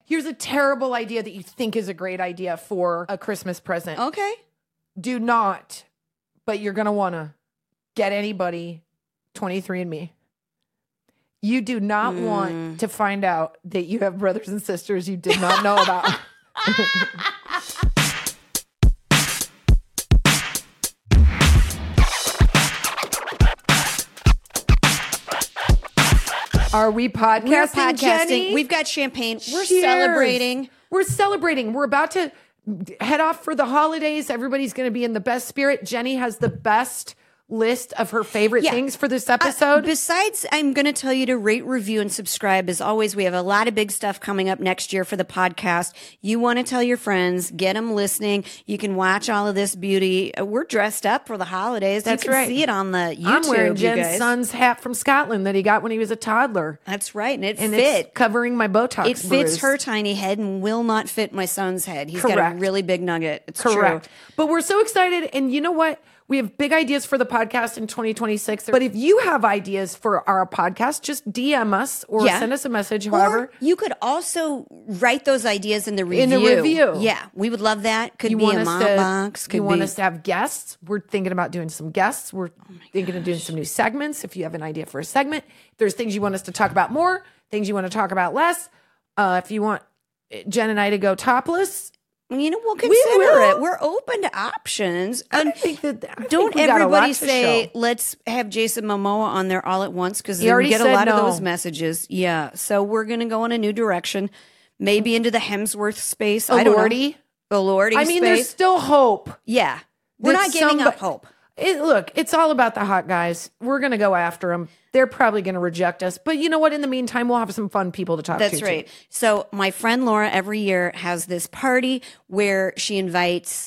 Here's a terrible idea that you think is a great idea for a Christmas present. Okay. Do not, but you're going to want to get anybody 23andMe. You do not want to find out that you have brothers and sisters you did not know about. Are we podcasting, We're podcasting. Jenny? We've got champagne. We're Cheers. celebrating. We're celebrating. We're about to head off for the holidays. Everybody's going to be in the best spirit. Jenny has the best list of her favorite things for this episode. Besides, I'm going to tell you to rate, review, and subscribe. As always, we have a lot of big stuff coming up next year for the podcast. You want to tell your friends, get them listening. You can watch all of this beauty. We're dressed up for the holidays. That's you can right. see it on the YouTube. I'm wearing you Jen's guys. son's hat from Scotland that he got when he was a toddler. That's right, and it And fit. it's covering my Botox It fits bruise. her tiny head and will not fit my son's head. He's got a Correct. really big nugget. It's Correct. true. But we're so excited. And you know what? We have big ideas for the podcast in 2026. But if you have ideas for our podcast, just DM us or Yeah. send us a message, Or however. you could also write those ideas in the review. In the review. Yeah, we would love that. Could You be want a us mom to, box. Could you want be us to have guests. We're thinking about doing some guests. We're thinking of doing some new segments. If you have an idea for a segment, if there's things you want us to talk about more, things you want to talk about less. If you want Jen and I to go topless, You know, we'll consider will. it. We're open to options. I And think don't we got a lot everybody to say, show. let's have Jason Momoa on there all at once, because He we already get a said lot of no. those messages. Yeah. So we're going to go in a new direction, maybe into the Hemsworth space. I don't know. Lordy. The Lordy I mean, there's space. still hope. Yeah. We're that not giving up somebody- hope. Look, it's all about the hot guys. We're going to go after them. They're probably going to reject us. But you know what? In the meantime, we'll have some fun people to talk to. That's right. So my friend Laura every year has this party where she invites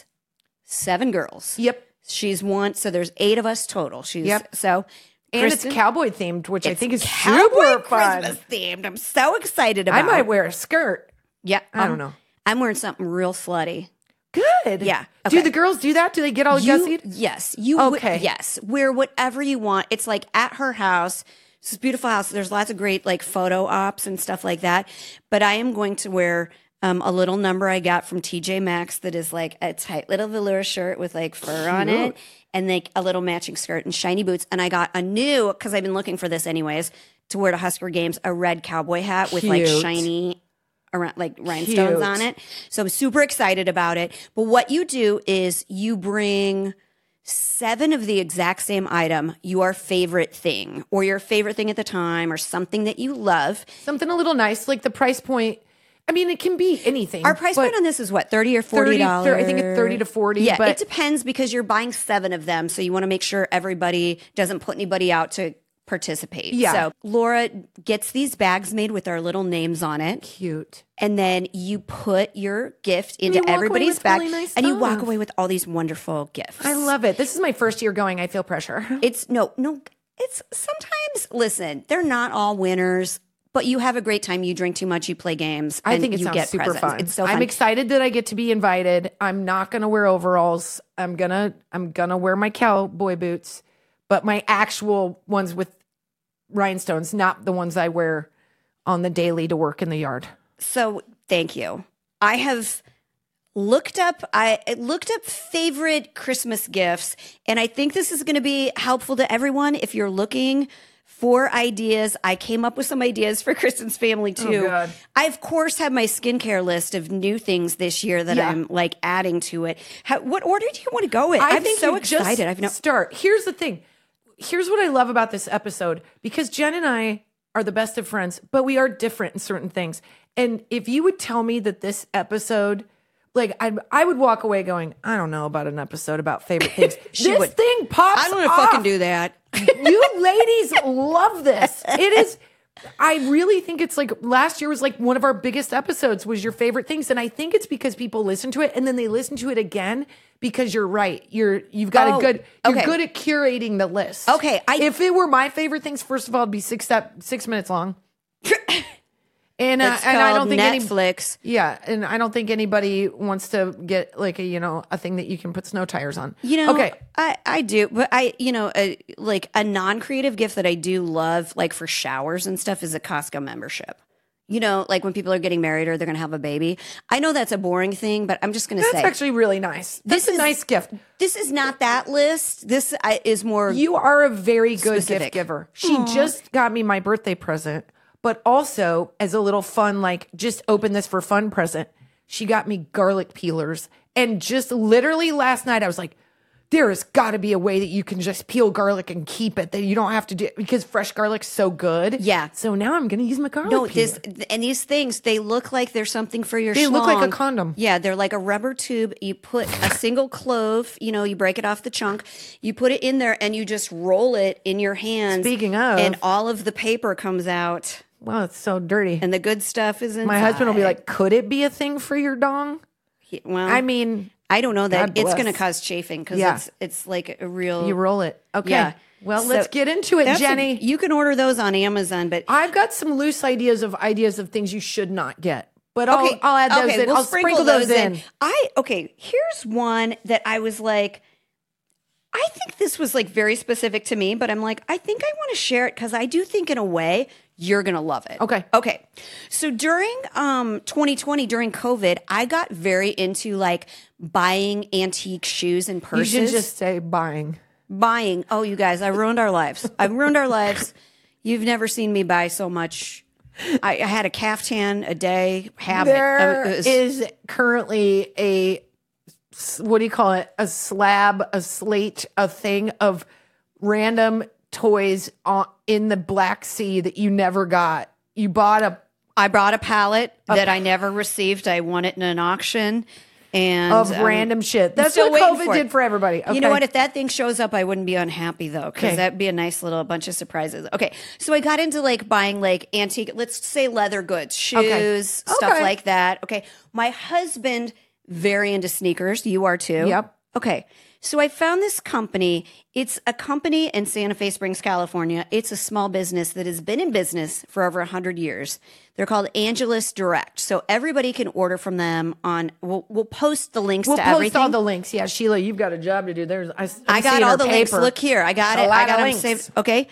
7 girls. Yep. She's one, so there's 8 of us total. Yep. So And Kristen- it's cowboy themed, which I think is Cowboy super fun. Christmas themed. I'm so excited about. I might wear a skirt. Yeah, I don't know. I'm wearing something real slutty. Good. Yeah. Do Okay. the girls do that? Do they get all gussied? Yes. You Okay. yes. Wear whatever you want. It's like at her house. It's this beautiful house. There's lots of great like photo ops and stuff like that. But I am going to wear a little number I got from TJ Maxx that is like a tight little velour shirt with like fur on it and like a little matching skirt and shiny boots. And I got a new, because I've been looking for this anyways, to wear to Husker games, a red cowboy hat with like Cute. shiny around like rhinestones Cute. on it. So I'm super excited about it. But what you do is you bring 7 of the exact same item, your favorite thing or your favorite thing at the time or something that you love. Something a little nice, like the price point. I mean, it can be anything. Our price but point on this is what, $30 or $40? I think it's 30 to 40. Yeah, but it depends because you're buying 7 of them. So you want to make sure everybody doesn't put anybody out to participate. Yeah. So Laura gets these bags made with our little names on it. cute. And then you put your gift into you walk away everybody's with bag really nice and you walk stuff. away with all these wonderful gifts. I love it. This is my first year going. I feel pressure. It's no, it's sometimes, listen, they're not all winners, but you have a great time. You drink too much, you play games. I and think it you sounds get super presents. fun. It's so fun. I'm excited that I get to be invited. I'm not gonna wear overalls. I'm gonna wear my cowboy boots, but my actual ones with rhinestones, not the ones I wear on the daily to work in the yard. So thank you. I have looked up favorite Christmas gifts, and I think this is going to be helpful to everyone if you're looking for ideas. I came up with some ideas for Kristen's family too. God. I of course have my skincare list of new things this year that Yeah. I'm like adding to it. What order do you want to go in? I I'm think so you just excited. I've no start. Here's the thing. Here's what I love about this episode, because Jen and I are the best of friends, but we are different in certain things. And if you would tell me that this episode, like I would walk away going, I don't know about an episode about favorite things. This would. thing pops I'm gonna off. fucking do that. You ladies love this. It is. I really think it's like last year was like one of our biggest episodes was your favorite things. And I think it's because people listen to it and then they listen to it again because you're right. You've got Oh, you're okay. good at curating the list. Okay, if it were my favorite things, first of all, it'd be 6 minutes long. And It's and I don't called think Netflix. and I don't think anybody wants to get like a thing that you can put snow tires on. Okay. I do, but like a non-creative gift that I do love, like for showers and stuff, is a Costco membership. you know, like when people are getting married or they're going to have a baby. I know that's a boring thing, but I'm just going to That's say actually really nice. That's a nice gift. this is not that list. This is more. You are a very good Specific. gift giver. She just got me my birthday present, but also as a little fun, like just open this for fun present. She got me garlic peelers. And just literally last night, I was like, there has got to be a way that you can just peel garlic and keep it, that you don't have to do it, because fresh garlic's so good. Yeah. So now I'm going to use my garlic No, peeler. these things, they look like they're something for your They look like a schlong. condom. Yeah, they're like a rubber tube. You put a single clove, you know, you break it off the chunk, you put it in there and you just roll it in your hands. Speaking of. And all of the paper comes out Wow, it's so dirty. and the good stuff is inside. My husband will be like, could it be a thing for your dong? well, I mean, I don't know that God it's bless. going to cause chafing because Yeah. it's like a real. you roll it. Okay. Yeah. Well, So let's get into it, that's Jenny. you can order those on Amazon, but I've got some loose ideas of things you should not get, but I'll add those in. we'll I'll sprinkle those in. Here's one that I was like, I think this was like very specific to me, but I'm like, I think I want to share it because I do think in a way you're gonna love it. Okay. Okay. So during 2020, during COVID, I got very into like buying antique shoes and You purses. should just say buying. Buying. Oh, you guys, I ruined our lives. I've ruined our lives. You've never seen me buy so much. I had a caftan a day habit. There It was- is currently what do you call it? A slab, a slate, a thing of random toys in the Black Sea that you never got. You bought I brought a pallet that I never received. I won it in an auction. And of random shit. That's still what waiting COVID for it. did for everybody. Okay. You know what? If that thing shows up, I wouldn't be unhappy though, because Okay. that'd be a nice little bunch of surprises. Okay, so I got into like buying like antique, let's say leather goods, shoes, stuff Okay. like that. Okay, my husband very into sneakers. You are too. Yep. Okay, so I found this company. It's a company in Santa Fe Springs, California. It's a small business that has been in business for over 100 years. They're called Angelus Direct. So everybody can order from them on, we'll post the links We'll to post everything. all the links. Yeah, Sheila, you've got a job to do. I got all the links. Look here. I got A it. lot I of got them links. saved. Okay.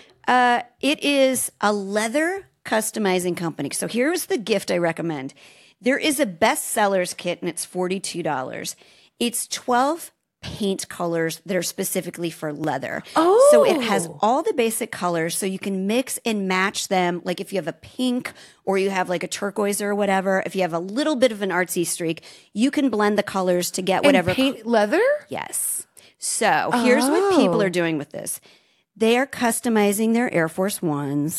It is a leather customizing company. So here's the gift I recommend. There is a bestsellers kit and it's $42. It's 12 paint colors that are specifically for leather. Oh. So it has all the basic colors so you can mix and match them. Like if you have a pink or you have like a turquoise or whatever, if you have a little bit of an artsy streak, you can blend the colors to get whatever. And paint leather? Yes. So here's what people are doing with this. They are customizing their Air Force Ones.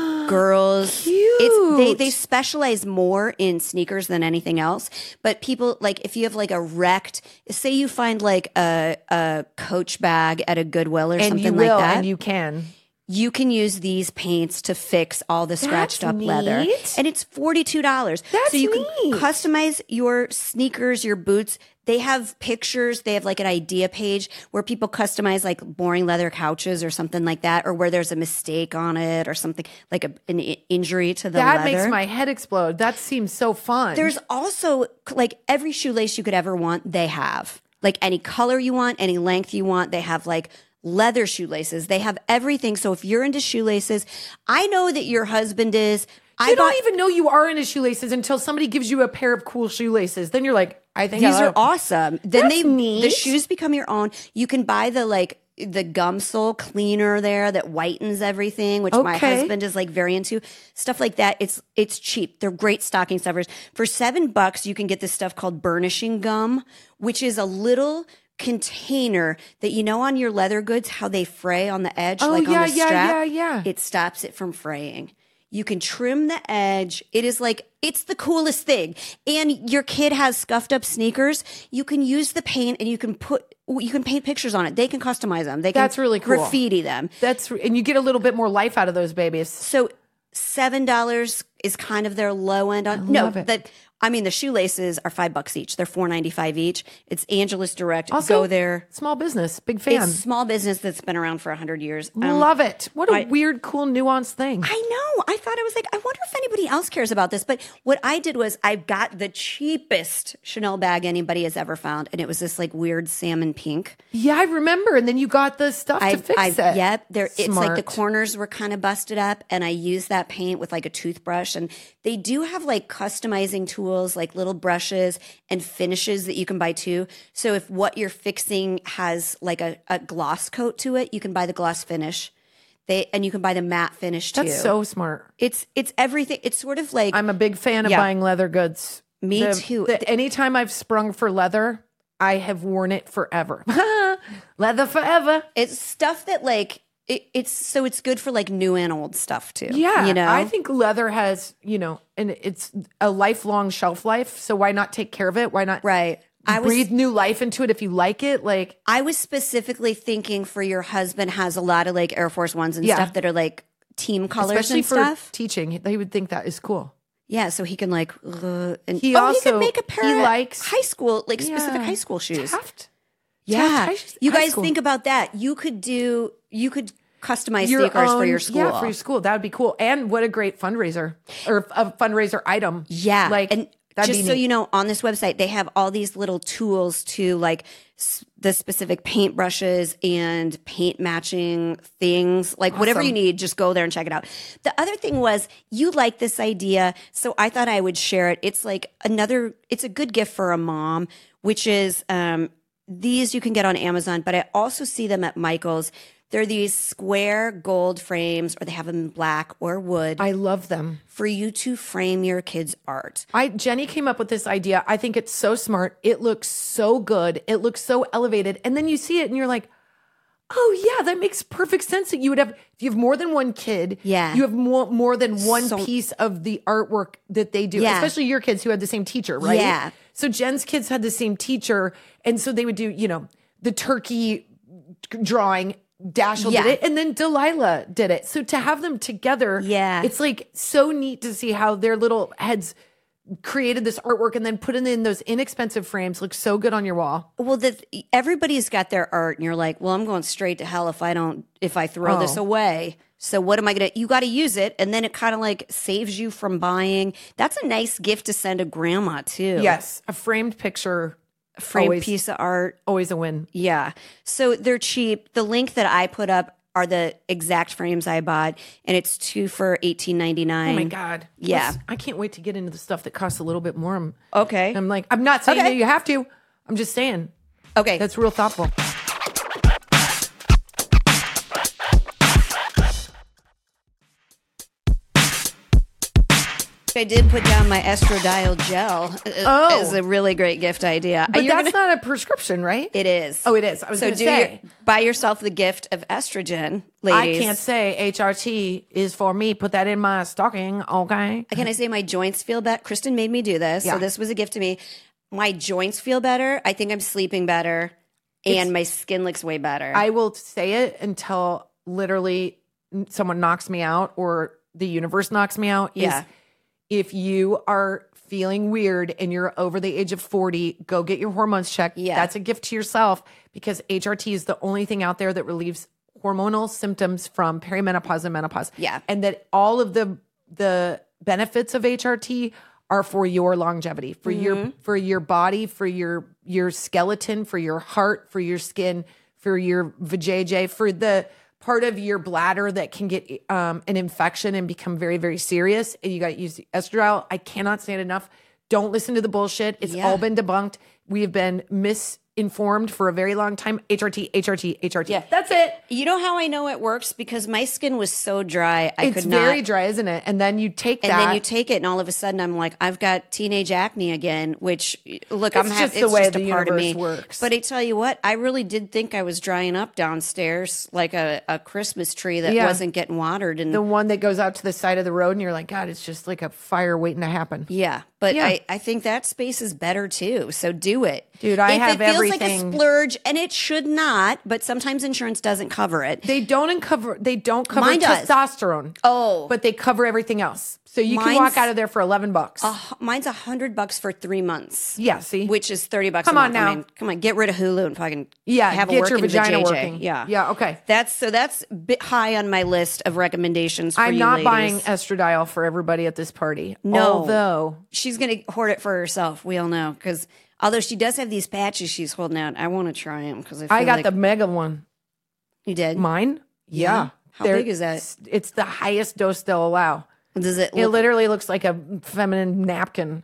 Girls. Cute. They specialize more in sneakers than anything else. But people, like if you have like a wrecked, say you find like a Coach bag at a Goodwill or And something you will, like that. and you can. You can use these paints to fix all the scratched up leather. neat. And it's $42. That's so you neat. can customize your sneakers, your boots. They have pictures. They have like an idea page where people customize like boring leather couches or something like that, or where there's a mistake on it or something like an injury to the That leather. makes my head explode. That seems so fun. There's also like every shoelace you could ever want, they have. Like any color you want, any length you want, they have like leather shoelaces. They have everything. So if you're into shoelaces, I know that your husband is. you don't even know you are into shoelaces until somebody gives you a pair of cool shoelaces. Then you're like, I think These I are love- awesome. Then That's neat. the shoes become your own. You can buy the gum sole cleaner there that whitens everything, which my Okay. husband is like very into. Stuff like that. It's cheap. They're great stocking stuffers. For $7, you can get this stuff called burnishing gum, which is a little container that on your leather goods how they fray on the edge, like yeah, on the yeah, strap. yeah. It stops it from fraying. You can trim the edge. It is like, it's the coolest thing. And your kid has scuffed up sneakers. You can use the paint and you can paint pictures on it. They can customize them. They can That's really cool. graffiti them. And you get a little bit more life out of those babies. So $7 is kind of their low end on. love it. That I mean, the shoelaces are $5 each. They're $4.95 each. It's Angelus Direct. Also, Go there. Small business, big fan. It's small business that's been around for 100 years. Love it. What a weird, cool, nuanced thing. I know. I thought, I was like, I wonder if anybody else cares about this. But what I did was I got the cheapest Chanel bag anybody has ever found. And it was this like weird salmon pink. Yeah, I remember. And then you got the stuff to fix it. Yep. It's like the Smart. corners were kind of busted up. And I used that paint with like a toothbrush. And they do have like customizing tools, like little brushes and finishes that you can buy too. So if what you're fixing has like a gloss coat to it, you can buy the gloss finish. And you can buy the matte finish too. That's so smart. It's everything. It's sort of like I'm a big fan of Yeah. buying leather goods. Me too. Anytime I've sprung for leather, I have worn it forever. Leather forever. it's stuff that like it's good for like new and old stuff too. Yeah. you know. I think leather has, and it's a lifelong shelf life. So why not take care of it? Why not Right. breathe new life into it if you like it? Like, I was specifically thinking for your husband has a lot of like Air Force Ones and Yeah. stuff that are like team colors especially and for stuff. teaching, they would think that is cool. Yeah, so he can like and He he also- could make a pair he of likes- high school like specific Yeah. high school shoes. Taft. Yeah, high you high guys school. think about that. You could customize Your sneakers for own- your school. Yeah, for your school. That would be cool. And what a great fundraiser or a fundraiser item. Yeah. Like, and that'd just be so neat. you know, on this website, they have all these little tools to like the specific paint brushes and paint matching things. Like whatever you need, just go there and check it out. The other thing was you like this idea. So I thought I would share it. It's like it's a good gift for a mom, which is these you can get on Amazon, but I also see them at Michael's. They're these square gold frames, or they have them in black or wood I love them. for you to frame your kids' art. Jenny came up with this idea. I think it's so smart. It looks so good. It looks so elevated. And then you see it and you're like, oh yeah, that makes perfect sense that you would have, if you have more than one kid, Yeah. you have more than one So- piece of the artwork that they do, Yeah. especially your kids who had the same teacher, right? Yeah. So Jen's kids had the same teacher. And so they would do, the turkey drawing. Dashel Yeah. did it, and then Delilah did it. So to have them together, Yeah. it's like so neat to see how their little heads created this artwork and then put it in those inexpensive frames. Looks so good on your wall. Well, everybody's got their art, and you're like, well, I'm going straight to hell if I throw this away. So what am I gonna? You got to use it, and then it kind of like saves you from buying. That's a nice gift to send to grandma too. Yes, a framed picture, framed always- piece of art. always a win. Yeah. So they're cheap. The link that I put up are the exact frames I bought, and it's 2 for $18.99. Oh my god! Yeah. I can't wait to get into the stuff that costs a little bit more. Okay. I'm like, I'm not saying Okay. that you have to. I'm just saying Okay. that's real thoughtful. I did put down my estradiol gel Oh. as a really great gift idea. But You're that's not a prescription, right? It is. Oh, it is. I was So going to say. buy yourself the gift of estrogen, ladies. I can't say HRT is for me. Put that in my stocking, okay? Can I say my joints feel better? Kristen made me do this, Yeah. so this was a gift to me. My joints feel better. I think I'm sleeping better, and my skin looks way better. I will say it until literally someone knocks me out or the universe knocks me out. Yeah. Is if you are feeling weird and you're over the age of 40, go get your hormones checked. Yeah. That's a gift to yourself because HRT is the only thing out there that relieves hormonal symptoms from perimenopause and menopause. Yeah. And that all of the benefits of HRT are for your longevity, for your body, for your skeleton, for your heart, for your skin, for your vajayjay, for the part of your bladder that can get an infection and become very, very serious. And you got to use estradiol. I cannot say it enough. Don't listen to the bullshit. It's Yeah. all been debunked. We have been misinformed for a very long time. HRT. Yeah. That's it. You know how I know it works? Because my skin was so dry, I It's could not. very dry, isn't it? And then you take And that. then you take it, and all of a sudden, I'm like, I've got teenage acne again. Which, look, I'm It's having. just the It's way just the a part of me. universe works. But I tell you what, I really did think I was drying up downstairs like a Christmas tree that Yeah. wasn't getting watered. And the one that goes out to the side of the road and you're like, God, it's just like a fire waiting to happen. yeah, but Yeah. I think that space is better too. So do it, Dude, I if have it feels like everything. a splurge, and it should not. But sometimes insurance doesn't cover it. They don't cover Mine does. testosterone. Oh. But they cover everything else. So you can walk out of there for $11. Mine's $100 for 3 months. Yeah, see? Which is $30 Come a on month. now. I mean, come on, get rid of Hulu and fucking have get a your working vagina vajayjay. working. Yeah. Okay. That's a bit high on my list of recommendations for I'm you not ladies. buying estradiol for everybody at this party. No. Although She's going to hoard it for herself. We all know. Because although she does have these patches she's holding out, I want to try them. Because I got the mega one. You did? Mine? Yeah. How big is that? It's the highest dose they'll allow. Does it It look literally looks like a feminine napkin.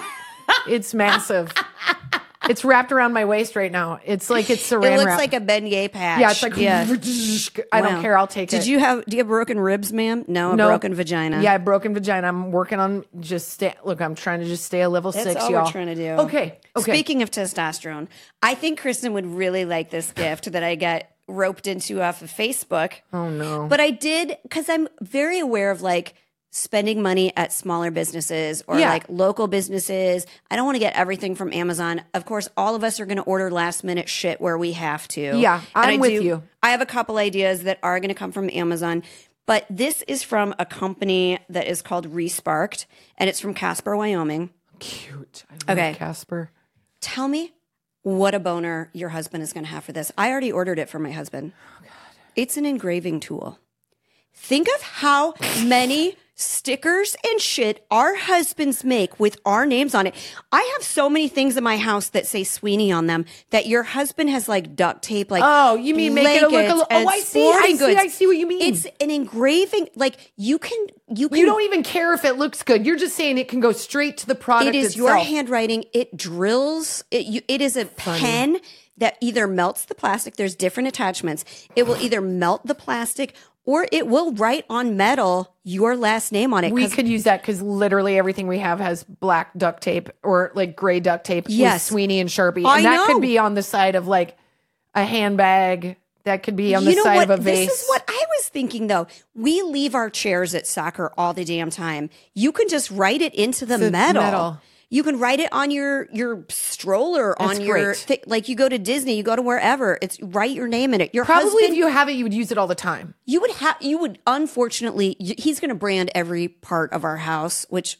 It's massive. It's wrapped around my waist right now. It's like it's saran It looks wrap. like a beignet patch. Yeah, it's like I don't Wow. care. I'll take it. Do you have broken ribs, ma'am? No, a broken vagina. Yeah, broken vagina. I'm working on I'm trying to just stay a level That's 6, all y'all. we're trying to do. Okay. Speaking of testosterone, I think Kristen would really like this gift that I got roped into off of Facebook. Oh no. But I did because I'm very aware of like spending money at smaller businesses or like local businesses. I don't want to get everything from Amazon. Of course, all of us are going to order last minute shit where we have to. Yeah, I'm with you. I have a couple ideas that are going to come from Amazon. But this is from a company that is called Resparked, and it's from Casper, Wyoming. Cute. I love Casper. Tell me what a boner your husband is going to have for this. I already ordered it for my husband. Oh, God. It's an engraving tool. Think of how many stickers and shit our husbands make with our names on it. I have so many things in my house that say Sweeney on them that your husband has like duct tape, like oh, you mean make it look a little? Oh, I see what you mean. It's an engraving. Like you can. You don't even care if it looks good. You're just saying it can go straight to the product. It is itself. your handwriting. It drills. It is a pen that either melts the plastic. There's different attachments. It will either melt the plastic or it will write on metal your last name on it. We could use that because literally everything we have has black duct tape or like gray duct tape with Sweeney and Sharpie. And that could be on the side of like a handbag. That could be on the side of a vase. This is what I was thinking, though. We leave our chairs at soccer all the damn time. You can just write it into the metal. You can write it on your stroller, That's on your like you go to Disney, you go to wherever. It's write your name in it. Your probably husband, if you have it, you would use it all the time. You would unfortunately. He's going to brand every part of our house, which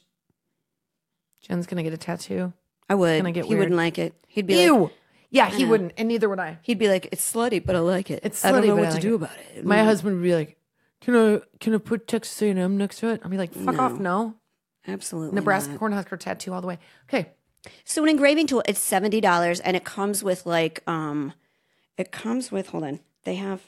Jen's going to get a tattoo. I would. It's gonna get he weird. wouldn't like it. He'd be Ew. like, yeah, he wouldn't, and neither would I. He'd be like, "It's slutty, but I like it. It's slutty, I don't know but what I to like do it." about it." My husband would be like, "Can I put Texas A&M next to it?" I'll be like, "Fuck off, no." Absolutely, Nebraska not. Cornhusker tattoo all the way. Okay. So an engraving tool, it's $70, and it comes with like, hold on, they have,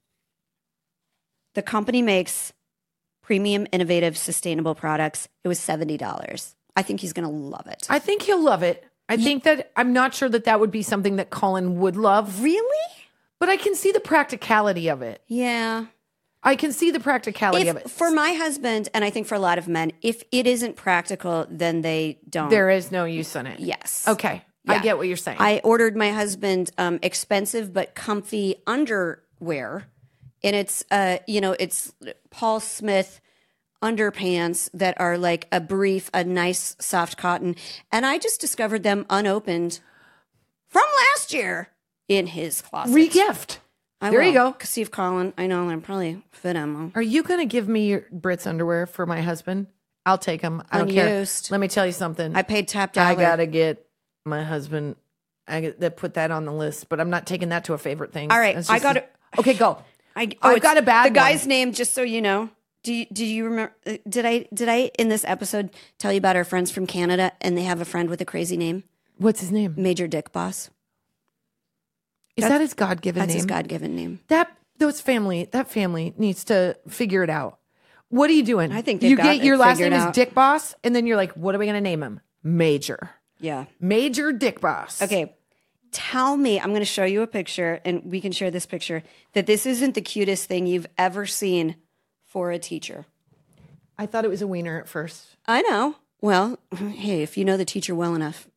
the company makes premium, innovative, sustainable products. It was $70. I think he's going to love it. I think he'll love it. I think that I'm not sure that would be something that Colin would love. Really? But I can see the practicality of it. Yeah. I can see the practicality of it. For my husband, and I think for a lot of men, if it isn't practical, then they don't. There is no use in it. Yes. Okay. Yeah. I get what you're saying. I ordered my husband expensive but comfy underwear, and it's it's Paul Smith underpants that are like a nice soft cotton, and I just discovered them unopened from last year in his closet. Regift. There you go. See if Colin, I know I'm probably fit him. Are you going to give me your Brits underwear for my husband? I'll take them. I don't care. Unused. Let me tell you something. I paid top dollar. I got to get my husband. Put that on the list, but I'm not taking that to a favorite thing. All right, I got it. Okay, go. I've got a bad The guy's name, just so you know. Do you remember? Did I in this episode tell you about our friends from Canada and they have a friend with a crazy name? What's his name? Major Dick Boss. Is that his God-given name? That's his God-given name. That family needs to figure it out. What are you doing? I think you get your last name out. is Dick Boss, and then you're like, what are we going to name him? Major. Yeah. Major Dick Boss. Okay. Tell me, I'm going to show you a picture, and we can share this picture, that this isn't the cutest thing you've ever seen for a teacher. I thought it was a wiener at first. I know. Well, hey, if you know the teacher well enough.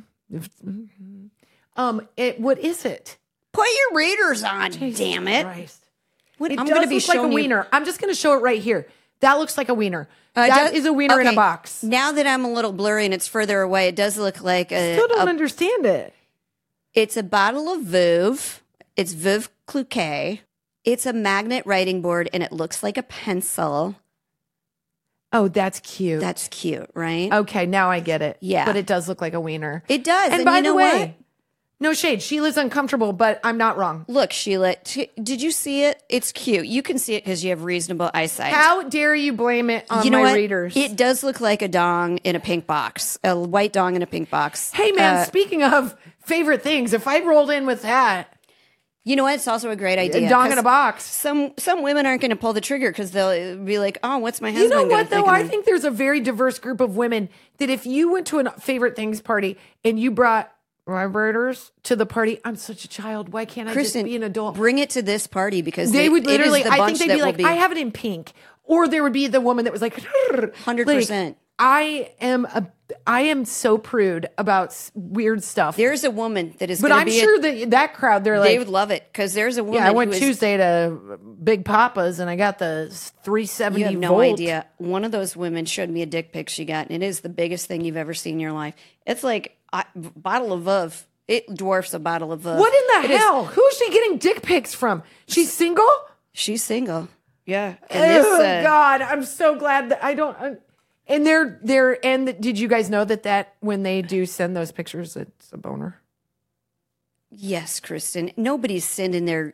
What is it? Put your readers on, damn it. Christ. What, I'm going to be showing like a wiener. I'm just going to show it right here. That looks like a wiener. That is a wiener in a box. Now that I'm a little blurry and it's further away, it does look like a... Still don't understand it. It's a bottle of Veuve. It's Veuve Cloquet. It's a magnet writing board, and it looks like a pencil. Oh, that's cute. That's cute, right? Okay, now I get it. Yeah. But it does look like a wiener. It does. And And by you know the way, what? no shade. Sheila's uncomfortable, but I'm not wrong. Look, Sheila, did you see it? It's cute. You can see it because you have reasonable eyesight. How dare you blame it on you know my what? readers? It does look like a dong in a pink box, a white dong in a pink box. Hey, man, speaking of favorite things, if I rolled in with that, You know what? It's also a great idea. a dong in 'cause a box. Some women aren't going to pull the trigger because they'll be like, "Oh, what's my You husband?" know gonna what, though? think of I me?" think there's a very diverse group of women that if you went to a favorite things party and you brought vibrators to the party, I'm such a child. Why can't I Kristen, just be an adult? bring it to this party because They would it is literally, the I bunch think they'd that be will like, I have it in pink. Or there would be the woman that was like, 100%. I am so prude about weird stuff. There's a woman that is, But gonna I'm be sure that crowd, they're they like, would love it because there's a woman. yeah, I went who is, Tuesday to Big Papa's and I got the 370 You have no volt. idea. One of those women showed me a dick pic she got, and it is the biggest thing you've ever seen in your life. It's like a bottle of Veuve. It dwarfs a bottle of Veuve. What in It the is- hell? Who is she getting dick pics from? She's single? She's single. Yeah. And Oh God, I'm so glad that I don't. And did you guys know that when they do send those pictures, it's a boner? Yes, Kristen. Nobody's sending their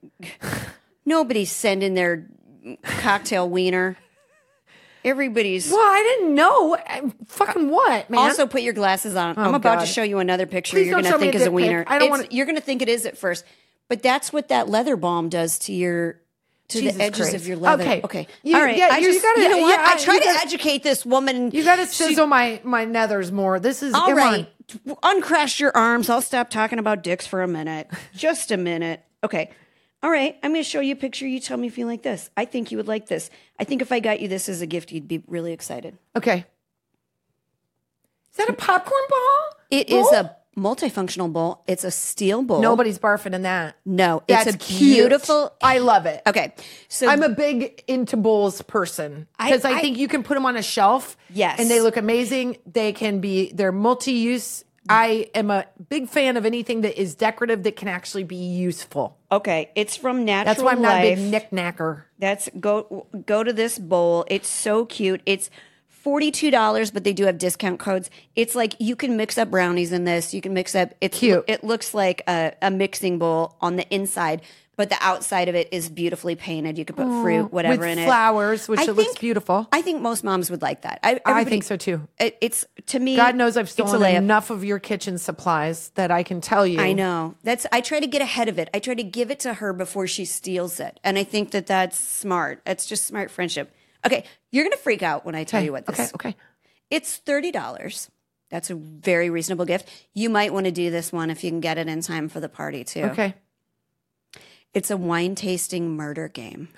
cocktail wiener. Everybody's. Well, I didn't know. Fucking what, man? Also, put your glasses on. I'm about God. to show you another picture. Please you're don't going show to me think a is a dick wiener. pic. I don't wanna- You're going to think it is at first, but that's what that leather balm does to your. To Jesus the edges Christ. of your leather. Okay. Okay. You- All right. yeah, I you just, gotta- you know what? yeah, I try you to gotta- educate this woman. you got to sizzle my nethers more. This is All come right. on. Uncross your arms. I'll stop talking about dicks for a minute. Just a minute. Okay. All right. I'm going to show you a picture. You tell me if you like this. I think you would like this. I think if I got you this as a gift, you'd be really excited. Okay. Is that a popcorn ball? It is a multifunctional bowl. It's a steel bowl. Nobody's barfing in that. No, That's it's a cute. beautiful. I love it. Okay. So I'm a big into bowls person because I think you can put them on a shelf. Yes. And they look amazing. They're multi-use. I am a big fan of anything that is decorative that can actually be useful. okay. It's from Natural That's why I'm not a Life. big knick-knacker. That's go to this bowl. It's so cute. It's $42, but they do have discount codes. It's like you can mix up brownies in this. You can mix up. It's Cute. It looks like a mixing bowl on the inside, but the outside of it is beautifully painted. You could put fruit, whatever With in it. flowers, which I it looks think- beautiful. I think most moms would like that. I everybody- think so too. It's to me. God knows I've it's a stolen layup. enough of your kitchen supplies that I can tell you. I know. I try to get ahead of it. I try to give it to her before she steals it. And I think that that's smart. It's just smart friendship. Okay, you're going to freak out when I tell you what this. Okay. It's $30. That's a very reasonable gift. You might want to do this one if you can get it in time for the party too. Okay. It's a wine tasting murder game.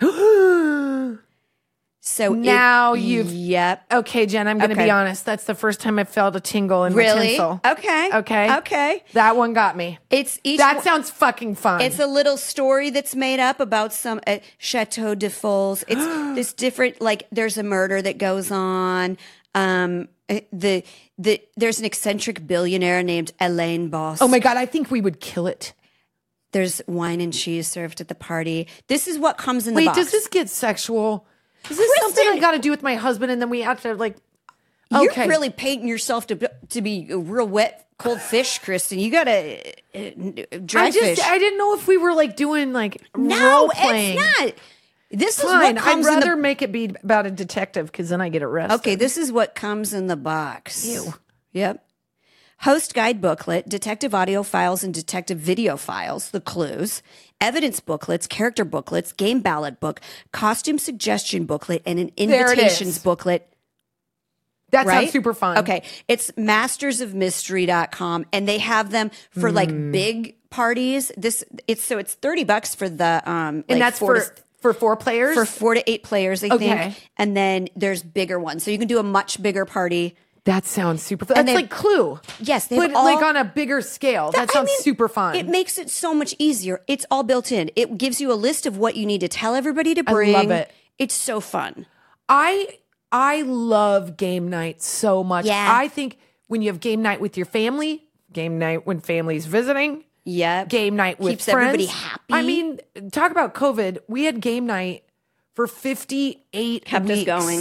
So Now you've- Yep. Okay, Jen, I'm going to Okay. be honest. That's the first time I felt a tingle in my Really? tinsel. Okay. Okay. That one got me. It's each That sounds fucking fun. It's a little story that's made up about some Chateau de Foles. It's this different, like there's a murder that goes on. There's an eccentric billionaire named Elaine Boss. Oh my God, I think we would kill it. There's wine and cheese served at the party. This is what comes in the Wait, box. does this get sexual? Is this something I got to do with my husband and then we have to like, You're okay. really painting yourself to be a real wet, cold fish, Kristen. You got to dry fish. I didn't know if we were like doing like No, role playing. it's not. This Fine, is what I'd comes in rather the make it be about a detective because then I get arrested. Okay, this is what comes in the box. Ew. Yep. Host guide booklet, detective audio files and detective video files, the clues, evidence booklets, character booklets, game ballot book, costume suggestion booklet, and an There it invitations is. That booklet. Right? sounds super fun. Okay. It's mastersofmystery.com and they have them for like big parties. It's $30 for the And that's for 4 players? for 4 to 8 players, I Okay. think. And then there's bigger ones. So you can do a much bigger party. That sounds super fun. That's they- like Clue. Yes, they But have all, like on a bigger scale. That sounds super fun. It makes it so much easier. It's all built in. It gives you a list of what you need to tell everybody to bring. love it. It's so fun. I love game night so much. Yeah. I think when you have game night with your family, game night when family's visiting, Yeah. game night with Keeps friends. everybody happy. I mean, talk about COVID. We had game night for 58 Kept us weeks. going.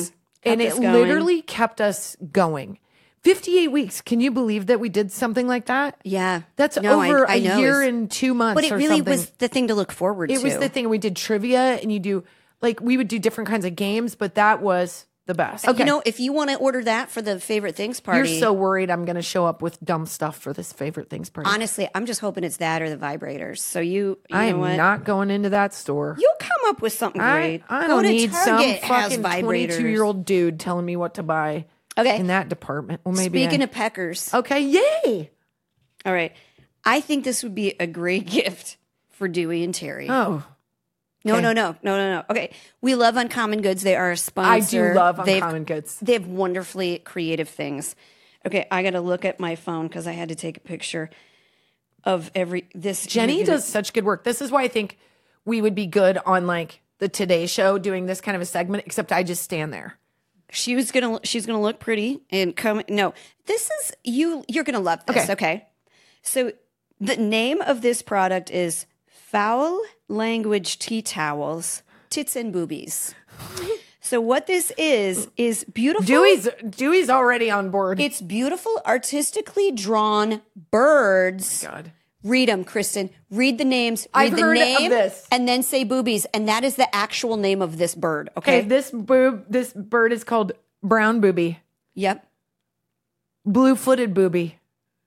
And Kept it us going. literally kept us going. 58 weeks. Can you believe that we did something like that? Yeah. That's No, over I a know. year and 2 months But it or really something. was the thing to look forward to. It was the thing. We did trivia and you do, like, we would do different kinds of games, but that was the best. Okay. You know, if you want to order that for the favorite things party. You're so worried I'm going to show up with dumb stuff for this favorite things party. Honestly, I'm just hoping it's that or the vibrators. So you I know am what? not going into that store. You'll come up with something great. I Go don't to need some Target, has fucking vibrators. 22-year-old dude telling me what to buy Okay. in that department. Well, maybe Speaking of peckers. Okay, yay. All right. I think this would be a great gift for Dewey and Terry. Oh, No, okay. no. Okay. We love Uncommon Goods. They are a I sponsor. do love They've- Uncommon Goods. They have wonderfully creative things. Okay, I got to look at my phone because I had to take a picture of this. Jenny does such good work. This is why I think we would be good on like the Today Show doing this kind of a segment, except I just stand there. She's gonna look pretty and come. No, this is you. You're gonna love this. Okay. So the name of this product is Foul Language Tea Towels, Tits and Boobies. So what this is beautiful. Dewey's already on board. It's beautiful, artistically drawn birds. God. Read them, Kristen. Read the names. Read I've the heard of name, this. and then say boobies, and that is the actual name of this bird. Okay, Okay. this bird is called brown booby, Yep. blue-footed booby,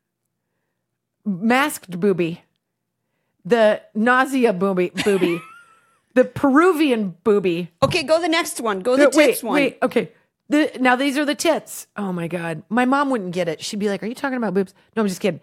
masked booby, the nausea booby, the Peruvian booby. Okay, go the next one. Go the tits one. Wait, okay. Now these are the tits. Oh my God. My mom wouldn't get it. She'd be like, "Are you talking about boobs?" No, I'm just kidding.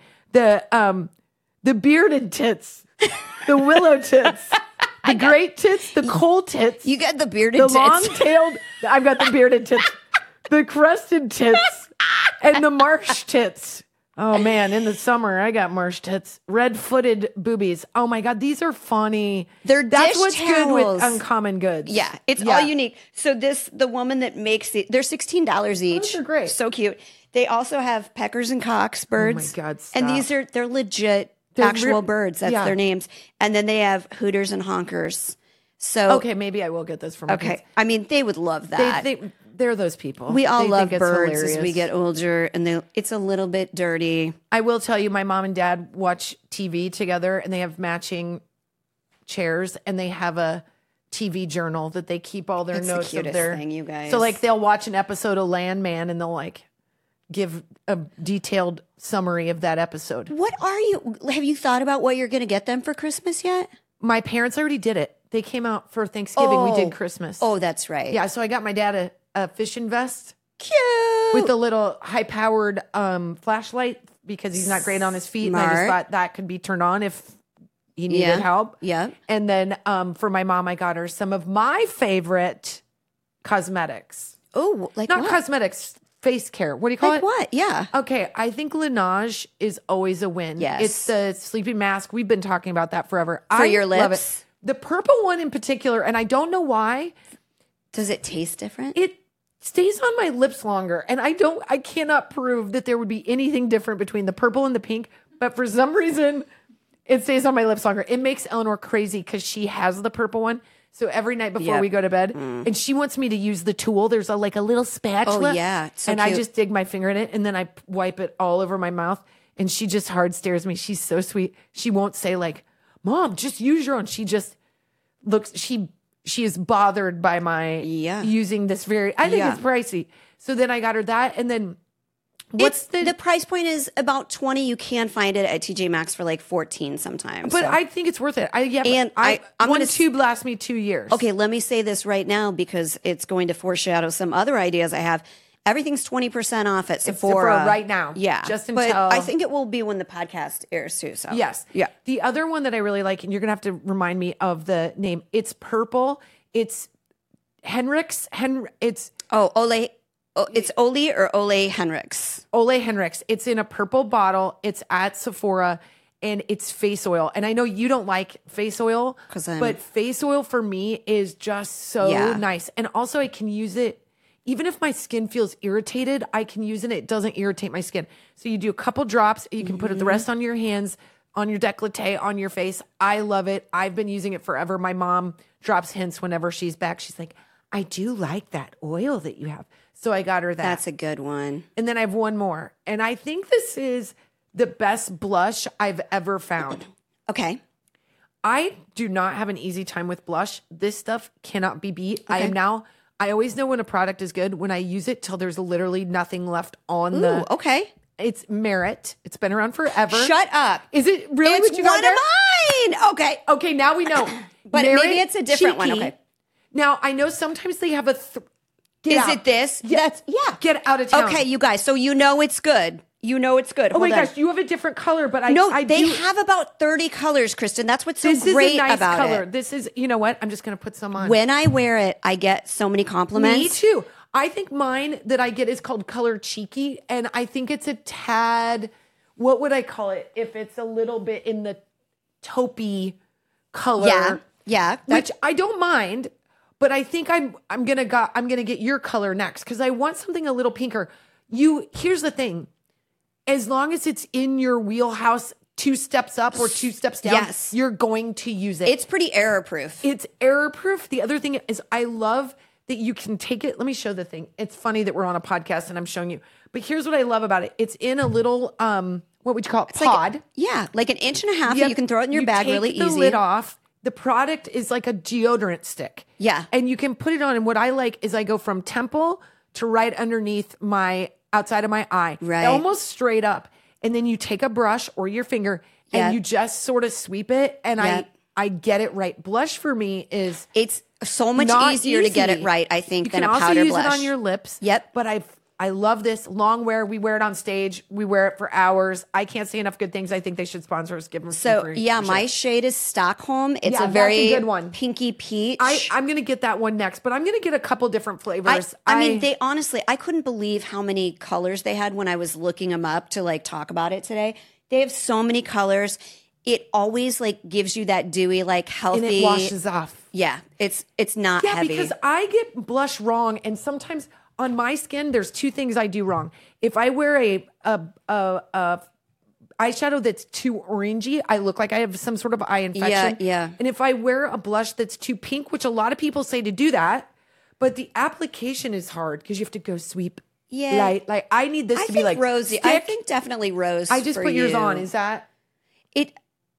The bearded tits, the willow tits, the great tits, the coal tits, You got the bearded the tits. long-tailed. I've got the bearded tits, the crested tits, and the marsh tits. Oh man, in the summer I got marsh tits, red-footed boobies. Oh my God, these are funny. They're That's dish what's good with towels. Uncommon Goods. Yeah, it's all unique. So the woman that makes they're $16 each. Those are great. So cute. They also have peckers and cocks birds. God, And stop. they're legit They're actual real- birds. That's yeah. their names. And then they have hooters and honkers. So Okay, maybe I will get this for my okay. kids. I mean, they would love that. They're those people. we all They love think it's birds as hilarious. we get older, and it's a little bit dirty. I will tell you, my mom and dad watch TV together, and they have matching chairs, and they have a TV journal that they keep all their It's the notes of cutest their thing, you guys. So like they'll watch an episode of Landman, and they'll like give a detailed summary of that episode. Have you thought about what you're going to get them for Christmas yet? My parents already did it. They came out for Thanksgiving. We Oh. did Christmas. Oh, that's right. Yeah, so I got my dad a fishing vest Cute. with a little high-powered flashlight because he's not great on his feet. And I just Smart. thought that could be turned on if he needed Yeah. help. Yeah. And then for my mom, I got her some of my favorite cosmetics. Oh, like Not what? cosmetics, face care. What do you call Like it? what? Yeah. Okay, I think Laneige is always a win. Yes. It's the sleeping mask. We've been talking about that forever. For I your love lips? it. The purple one in particular, and I don't know why, Does it taste different? it stays on my lips longer. And I cannot prove that there would be anything different between the purple and the pink, but for some reason, it stays on my lips longer. It makes Eleanor crazy because she has the purple one. So every night before Yep. we go to bed, and she wants me to use the tool. There's a little spatula. Oh, yeah. It's so and I cute. just dig my finger in it, and then I wipe it all over my mouth. And she just hard stares me. She's so sweet. She won't say like, "Mom, just use your own." She just looks. She is bothered by my Yeah. using this very. I think Yeah. it's pricey. So then I got her that, and then what's the price point is about 20. You can find it at TJ Maxx for like 14 sometimes. But so. I think it's worth it. And I'm one gonna tube lasts me 2 years. Okay, let me say this right now because it's going to foreshadow some other ideas I have. Everything's 20% off at Sephora right now. Yeah, Just but until- I think it will be when the podcast airs too. So Yes. yeah. The other one that I really like, and you're gonna have to remind me of the name. It's purple. It's Henrik's. It's Oh, Ole. Oh, it's Ole or Ole Henrik's. Ole Henrik's. It's in a purple bottle. It's at Sephora, and it's face oil. And I know you don't like face oil, 'Cause I'm- but face oil for me is just so Yeah. nice. And also, I can use it even if my skin feels irritated. I can use it. It doesn't irritate my skin. So you do a couple drops. You can put it the rest on your hands, on your décolleté, on your face. I love it. I've been using it forever. My mom drops hints whenever she's back. She's like, "I do like that oil that you have." So I got her that. That's a good one. And then I have one more. And I think this is the best blush I've ever found. Okay. I do not have an easy time with blush. This stuff cannot be beat. Okay. I always know when a product is good when I use it till there's literally nothing left on Ooh, okay. It's Merit. It's been around forever. Shut up. Is it really It's what you got one there? of mine. Okay. Okay, now we know. But Merit, maybe it's a different one. cheeky. Okay. Now, I know sometimes they have a... Is it this? That's Get out of town. Okay, you guys. So you know it's good. You know it's good. Oh my Hold on. gosh, you have a different color, but They have about 30 colors, Kristen. That's what's so This great is a nice about color. it. This is, you know what? I'm just going to put some on. When I wear it, I get so many compliments. Me too. I think mine that I get is called Color Cheeky, and I think it's a tad, what would I call it? If it's a little bit in the taupey color. Yeah. Which I don't mind, but I think I'm gonna get your color next because I want something a little pinker. Here's the thing. As long as it's in your wheelhouse 2 steps up or 2 steps down, Yes. you're going to use it. It's pretty error proof. It's error proof. The other thing is I love that you can take it. Let me show the thing. It's funny that we're on a podcast and I'm showing you. But here's what I love about it. It's in a little what would you call it? Pod. Like an inch and a half. Yep. You can throw it in your bag take really the easy. lid off. The product is like a deodorant stick. Yeah. And you can put it on. And what I like is I go from temple to right underneath my outside of my eye. Right. Almost straight up. And then you take a brush or your finger and Yeah. you just sort of sweep it. And Yeah. I get it right. Blush for me is It's so much not easier to get easy. it right, I think, you than can a also powder use blush. it on your lips. Yep. But I love this long wear. We wear it on stage. We wear it for hours. I can't say enough good things. I think they should sponsor us. Give them some So free yeah, shit. my shade is Stockholm. It's Yeah, a that's very a good one. pinky peach. I'm gonna get that one next, but I'm gonna get a couple different flavors. I mean, they honestly, I couldn't believe how many colors they had when I was looking them up to like talk about it today. They have so many colors. It always like gives you that dewy, like healthy. and it washes off. Yeah, it's not Yeah, heavy. because I get blush wrong, and sometimes on my skin, there's 2 things I do wrong. If I wear a eyeshadow that's too orangey, I look like I have some sort of eye infection. Yeah. And if I wear a blush that's too pink, which a lot of people say to do that, but the application is hard because you have to go sweep. Yeah. Like I need this I to be think like rosy. stick. I think definitely rose. I just for put yours you. on. Is that? It.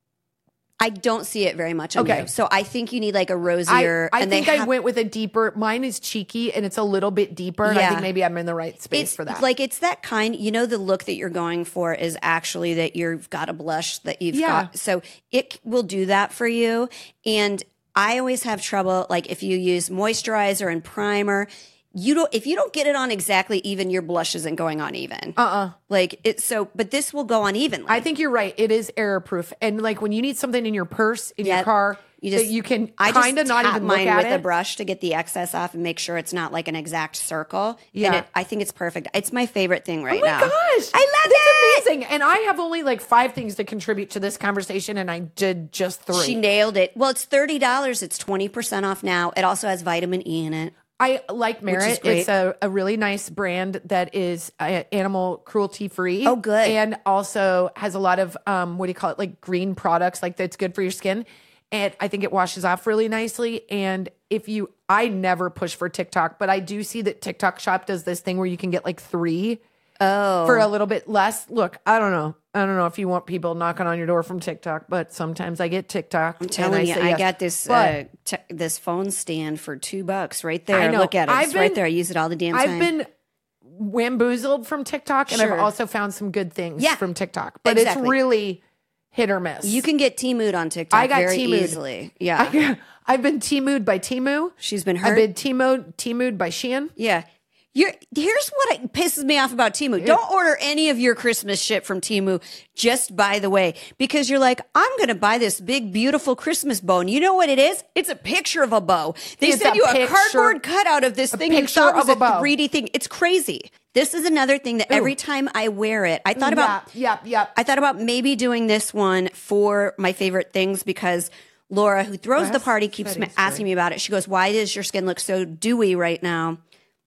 I don't see it very much on Okay. you. So I think you need like a rosier. I and think they I have, went with a deeper. Mine is cheeky and it's a little bit deeper. And I Yeah. think maybe I'm in the right space It's for that. like it's that kind. You know, the look that you're going for is actually that you've got a blush that you've Yeah. got. So it will do that for you. And I always have trouble. Like if you use moisturizer and primer, if you don't get it on exactly even, your blush isn't going on even. Like it's so, but this will go on evenly. I think you're right. It is error proof. And like when you need something in your purse, in your Yep. car, that you can kind of not even look mine at with it. a brush to get the excess off and make sure it's not like an exact circle. Yeah. And I think it's perfect. It's my favorite thing right Oh my now. gosh. I love That's amazing. And I have only like 5 things to contribute to this conversation, and I did just 3. She nailed it. Well, it's $30. It's 20% off now. It also has vitamin E in it. I like Merit. great. It's a really nice brand that is animal cruelty free. Oh, good. And also has a lot of, what do you call it? Like green products, like that's good for your skin. And I think it washes off really nicely. And I never push for TikTok, but I do see that TikTok Shop does this thing where you can get like 3 for a little bit less. Look, I don't know. I don't know if you want people knocking on your door from TikTok, but sometimes I get TikTok. I'm telling you, I got this But this phone stand for $2 right there. I know. Look at it. It's I've right been- there. I use it all the damn time. I've been wamboozled from TikTok, and Sure. I've also found some good things Yeah, from TikTok. But exactly. it's really hit or miss. You can get T-Mood on TikTok I got very T-Mood. easily. Yeah. I've been T-Mooed by Temu. She's been I've hurt. been T-Mooed by Shein. Yeah. Here's what pisses me off about Temu. Don't order any of your Christmas shit from Temu, just by the way, because you're like, I'm going to buy this big, beautiful Christmas bow. And you know what it is? It's a picture of a bow. They It's send a you a picture- cardboard cutout of this thing and picture thought it was of a bow. 3D thing. It's crazy. This is another thing that every time I wear it, I thought about, Yep. I thought about maybe doing this one for my favorite things because Laura, who throws the party, keeps Fetty's asking me about it. She goes, why does your skin look so dewy right now?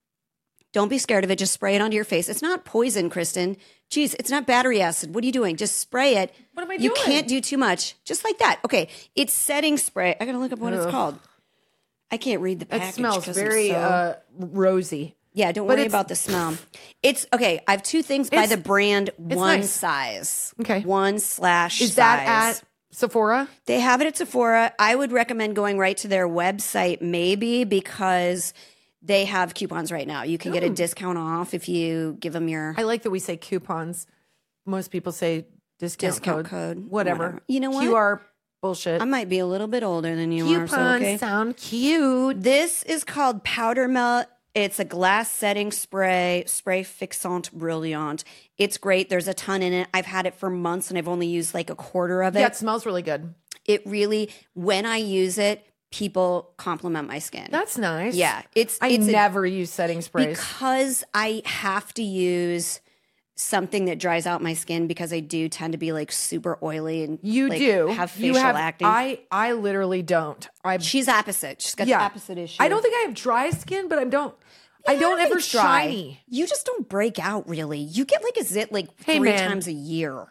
Don't be scared of it. Just spray it onto your face. It's not poison, Kristen. Jeez, it's not battery acid. What are you doing? Just spray it. What am I You doing? can't do too much. Just like that. Okay. It's setting spray. I got to look up what it's called. I can't read the package. It smells 'cause I'm very so- rosy. Yeah, don't But worry it's- about the smell. It's okay. I have two things by the brand One nice. Size. Okay. One/size. Is that at Sephora? They have it at Sephora. I would recommend going right to their website, maybe, because they have coupons right now. You can get a discount off if you give them your I like that we say coupons. Most people say discount code. Whatever. You know what? QR bullshit. I might be a little bit older than you are. Coupons So okay. sound cute. This is called Powder Melt. It's a glass setting spray fixant brilliant. It's great. There's a ton in it. I've had it for months and I've only used like a quarter of it. Yeah, it smells really good. It really, when I use it, people compliment my skin. That's nice. Yeah. I never use setting sprays. Because I have to use something that dries out my skin because I do tend to be like super oily and You like, do have facial you have, acne. I literally don't. She's opposite. She's got the opposite issue. I don't think I have dry skin, but I don't think ever it's dry. shiny. You just don't break out really. You get like a zit like Hey, 3 man. times a year.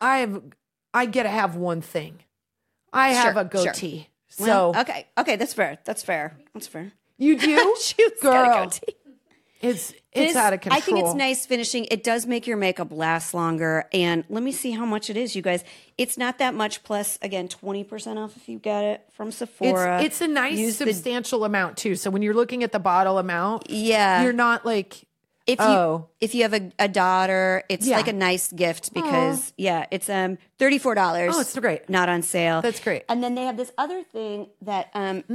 I get to have one thing. I have a goatee. So Well, okay, that's fair. That's fair. you do, She's got a girl. goatee. It's This- out of control. I think it's nice finishing. It does make your makeup last longer. And let me see how much it is, you guys. It's not that much. Plus, again, 20% off if you get it from Sephora. It's a nice Use the- substantial amount too. So when you're looking at the bottle amount, Yeah. you're not like If you have a daughter, it's Yeah. like a nice gift because it's $34. Oh, it's great. Not on sale. That's great. And then they have this other thing that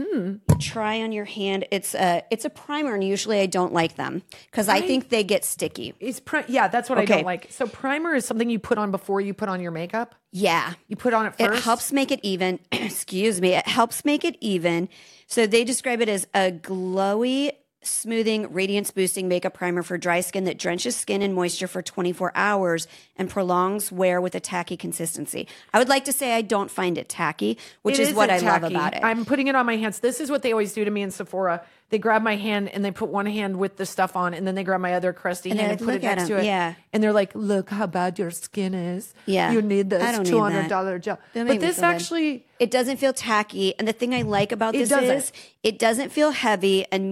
try on your hand. It's a primer, and usually I don't like them because I think they get sticky. that's what I Okay. don't like. So primer is something you put on before you put on your makeup. Yeah. You put on it first. It helps make it even. Excuse me. It helps make it even. So they describe it as a glowy, smoothing, radiance boosting makeup primer for dry skin that drenches skin in moisture for 24 hours and prolongs wear with a tacky consistency. I would like to say I don't find it tacky, which It is what I isn't love tacky. about it. I'm putting it on my hands. This is what they always do to me in Sephora. They grab my hand and they put one hand with the stuff on, and then they grab my other crusty hand they're and like, put it "Look at next him." to it. Yeah. And they're like, "Look how bad your skin is. Yeah. You need this I don't need $200 gel." Don't But make me this feel bad. actually, It doesn't feel tacky. And the thing I like about It this doesn't. is it doesn't feel heavy. And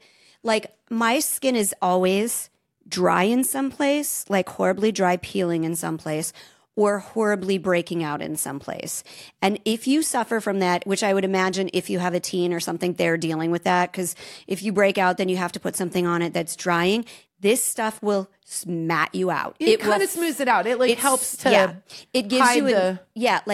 like my skin is always dry in some place, like horribly dry peeling in some place, or horribly breaking out in some place. And if you suffer from that, which I would imagine if you have a teen or something, they're dealing with that. Because if you break out, then you have to put something on it that's drying. This stuff will mat you out. it will kind of smooths it out. It like helps to it gives hide you the.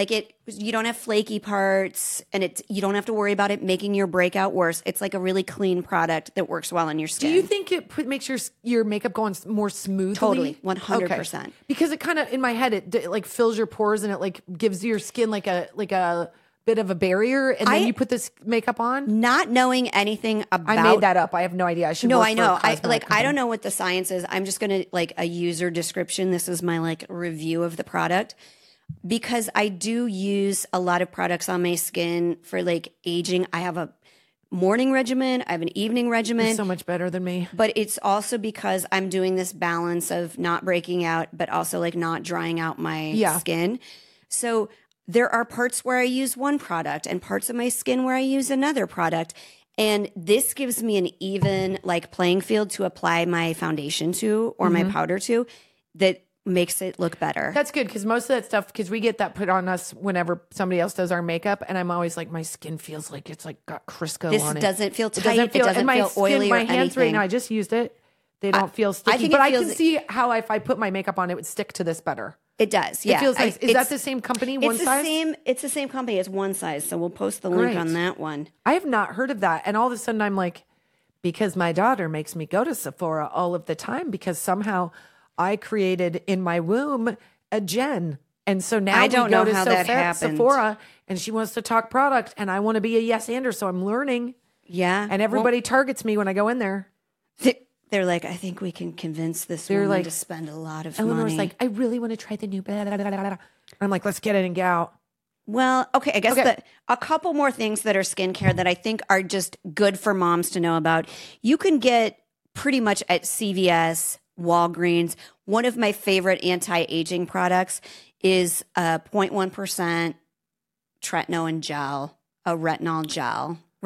you don't have flaky parts and you don't have to worry about it making your breakout worse. It's like a really clean product that works well on your skin. Do you think it makes your makeup go on more smoothly? Totally, 100%. Okay. Because it kind of in my head it like fills your pores and it like gives your skin like a bit of a barrier, and then you put this makeup on. Not knowing anything about I made that up. I have no idea. I should. No, work I for know. a cosmetic I company. don't know what the science is. I'm just gonna like a user description. This is my like review of the product. Because I do use a lot of products on my skin for like aging. I have a morning regimen, I have an evening regimen. You're so much better than me. But it's also because I'm doing this balance of not breaking out, but also like not drying out my skin. So there are parts where I use one product and parts of my skin where I use another product. And this gives me an even like playing field to apply my foundation to or my powder to that makes it look better. That's good because most of that stuff, because we get that put on us whenever somebody else does our makeup, and I'm always like, my skin feels like it's like got Crisco This on it. doesn't feel tight. It doesn't and my feel oily. My or hands right anything. now, I just used it. They don't feel sticky, think but it I can feels- see how if I put my makeup on, it would stick to this better. It does. Yeah. It feels nice. Is that it's- the same company? It's One the size? same. It's the same company. It's One Size. So we'll post the link Great. on that one. I have not heard of that. And all of a sudden I'm like, because my daughter makes me go to Sephora all of the time because somehow I created in my womb a Jen. And so now I don't we go know to how that happened. Sephora and she wants to talk product and I want to be a yes-ander. So I'm learning Yeah. and everybody targets me when I go in there. They're like, I think we can convince this They're woman like- to spend a lot of Eleanor's money. like, I really want to try the new blah, blah, blah, blah, blah. I'm like, let's get in and get out. Well, okay, I guess Okay. a couple more things that are skincare that I think are just good for moms to know about. You can get pretty much at CVS, Walgreens. One of my favorite anti-aging products is a 0.1% tretinoin gel, a retinol gel.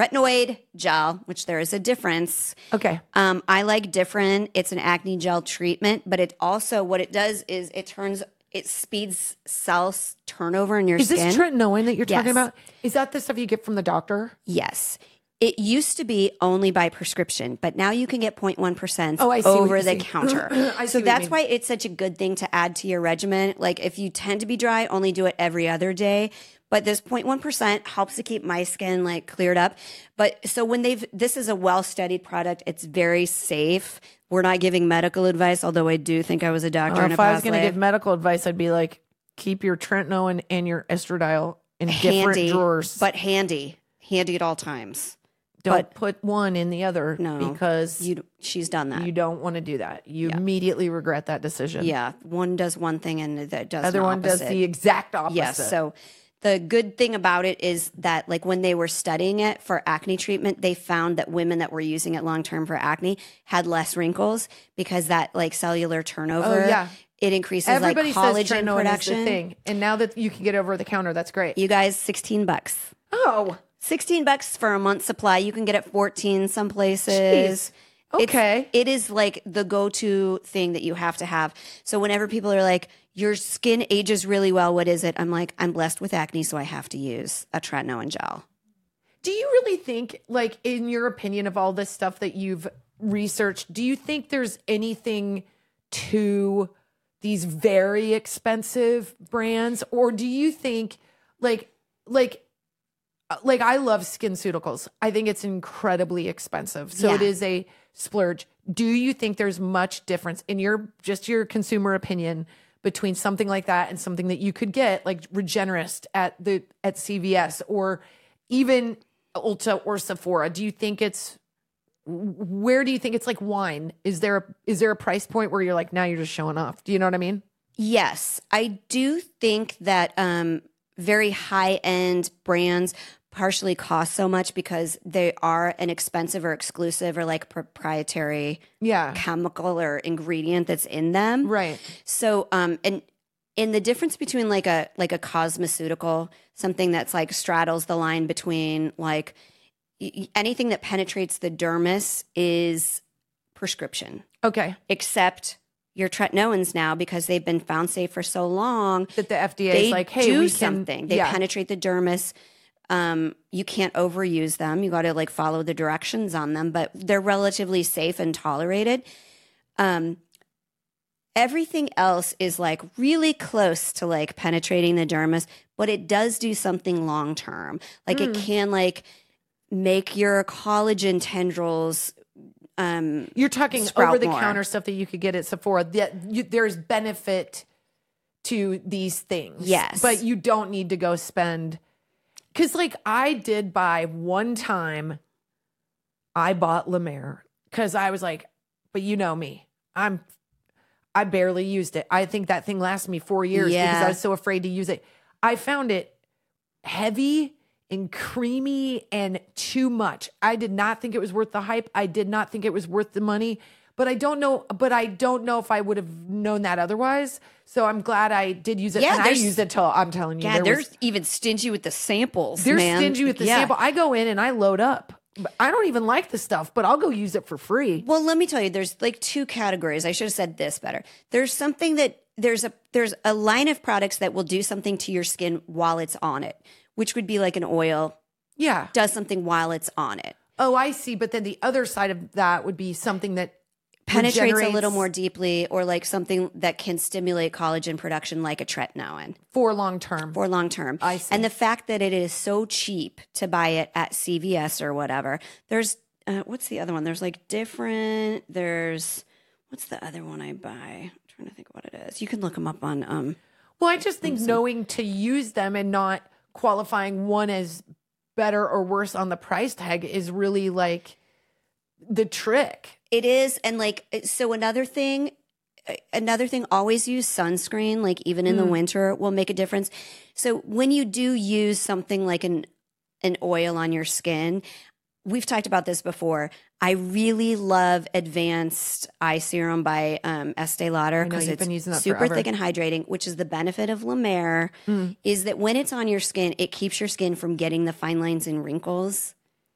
retinoid gel, which there is a difference. Okay. I like Differin. It's an acne gel treatment, but it also, what it does is it speeds cell turnover in your Is skin. this tretinoin that you're talking Yes. about? Is that the stuff you get from the doctor? Yes. It used to be only by prescription, but now you can get 0.1% Oh, I see what over you the see. counter. I see So what you that's mean. why it's such a good thing to add to your regimen. Like if you tend to be dry, only do it every other day. But this 0.1% helps to keep my skin like cleared up. But so this is a well-studied product. It's very safe. We're not giving medical advice, although I do think I was a doctor in a If I was past going to life. give medical advice, I'd be like, keep your tretinoin and your estradiol in different Handy, drawers. but handy at all times. Don't put one in the other No, because she's done that. you don't want to do that. You immediately regret that decision. Yeah, one does one thing and that does Other an one does opposite. the exact opposite. Yes. So the good thing about it is that like when they were studying it for acne treatment, they found that women that were using it long term for acne had less wrinkles because that like cellular turnover. Oh, yeah. It increases Everybody like says collagen tretinoin production. is the thing. And now that you can get over the counter, that's great. You guys, $16. Oh, $16 for a month's supply. You can get it 14 some places. Jeez. Okay. It is like the go-to thing that you have to have. So whenever people are like, your skin ages really well, what is it? I'm like, I'm blessed with acne, so I have to use a tretinoin gel. do you really think, like, in your opinion of all this stuff that you've researched, do you think there's anything to these very expensive brands? Or do you think, like I love SkinCeuticals. I think it's incredibly expensive. So it Yeah. is a splurge. Do you think there's much difference in your consumer opinion between something like that and something that you could get like Regenerist at CVS or even Ulta or Sephora? Do you think where do you think it's like wine? Is there a price point where you're like, now you're just showing off? Do you know what I mean? Yes, I do think that very high-end brands partially cost so much because they are an expensive or exclusive or like proprietary Yeah. chemical or ingredient that's in them. Right. So, and the difference between like a cosmeceutical, something that's like straddles the line between like anything that penetrates the dermis is prescription, Okay. except your tretinoins now because they've been found safe for so long. That the FDA They is like, hey, do we can something. They penetrate the dermis. You can't overuse them. You got to like follow the directions on them, but they're relatively safe and tolerated. Everything else is like really close to like penetrating the dermis, but it does do something long term. Like it can like make your collagen tendrils. You're talking sprout over the more. counter stuff that you could get at Sephora. There's benefit to these things. Yes. But you don't need to go spend. Because, like, I did buy one time, I bought La Mer because I was like, but you know me, I barely used it. I think that thing lasted me 4 years because Yeah. I was so afraid to use it. I found it heavy and creamy and too much. I did not think it was worth the hype. I did not think it was worth the money. But I don't know if I would have known that otherwise. So I'm glad I did use it. Yeah, and I there's- used it till I'm telling you. Yeah, there they're even stingy with the samples. they're man. stingy with the Yeah. sample. I go in and I load up. But I don't even like the stuff, but I'll go use it for free. Well, let me tell you, there's like two categories. I should have said this better. There's something that there's a line of products that will do something to your skin while it's on it, which would be like an oil Yeah. does something while it's on it. Oh, I see. But then the other side of that would be something that Penetrates a regenerates little more deeply, or like something that can stimulate collagen production, like a tretinoin for long term. for long term. I see. And the fact that it is so cheap to buy it at CVS or whatever. There's what's the other one? There's like different. There's what's the other one I buy? I'm trying to think what it is. You can look them up on. Well, I just think knowing to use them and not qualifying one as better or worse on the price tag is really like the trick. It is, and like so another thing, always use sunscreen. Like even in the winter, will make a difference. So when you do use something like an oil on your skin, we've talked about this before. I really love Advanced Eye Serum by Estee Lauder because you've it's been using that super forever. thick and hydrating. Which is the benefit of La Mer, is that when it's on your skin, it keeps your skin from getting the fine lines and wrinkles.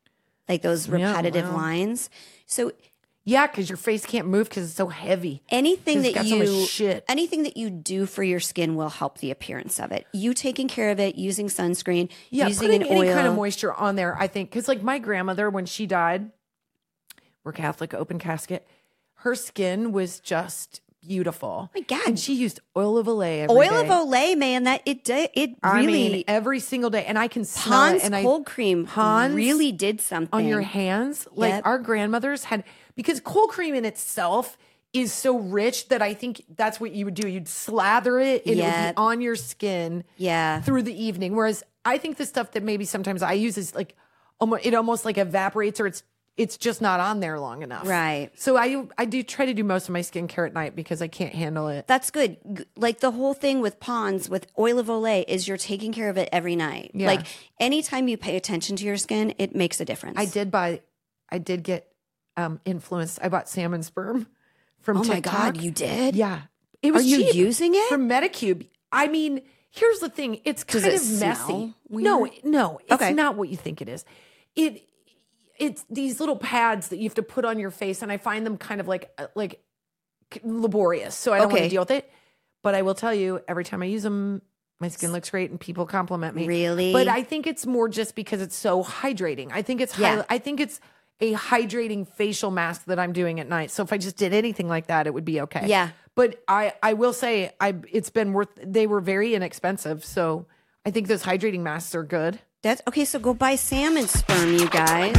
like those repetitive lines. So Yeah, because your face can't move because it's so heavy. anything 'Cause it's that got so much shit. anything that you do for your skin will help the appearance of it. You taking care of it, using sunscreen, Yeah, using putting an any oil. kind of moisture on there, I think, because like my grandmother, when she died, we're Catholic, open casket, her skin was just beautiful. My God. And she used oil of Olay every Oil day. of Olay, man, that it really I mean, every single day, and I can smell Pond's it. And cold cream Pond's really did something on your hands. Like Yep. our grandmothers had, because cold cream in itself is so rich that I think that's what you would do. You'd slather it and it would Yep. be on your skin Yeah. through the evening. Whereas I think the stuff that maybe sometimes I use is like it almost like evaporates, or it's just not on there long enough. Right. So I do try to do most of my skincare at night because I can't handle it. That's good. Like the whole thing with Pond's, with Oil of Olay, is you're taking care of it every night. Yeah. Like anytime you pay attention to your skin, it makes a difference. I did get influenced. I bought salmon sperm from Oh my TikTok. God, you did? Yeah. It was Are you cheap. using it? From Medicube. I mean, here's the thing. It's kind it of smell messy. weird? No, it's Okay. not what you think it is. It's these little pads that you have to put on your face, and I find them kind of like laborious. So I don't want Okay. to deal with it. But I will tell you, every time I use them, my skin looks great and people compliment me. Really? But I think it's more just because it's so hydrating. I think it's Yeah. I think it's a hydrating facial mask that I'm doing at night. So if I just did anything like that, it would be okay. Yeah. But I will say it's been worth. They were very inexpensive, so I think those hydrating masks are good. That's okay. So go buy salmon sperm, you guys.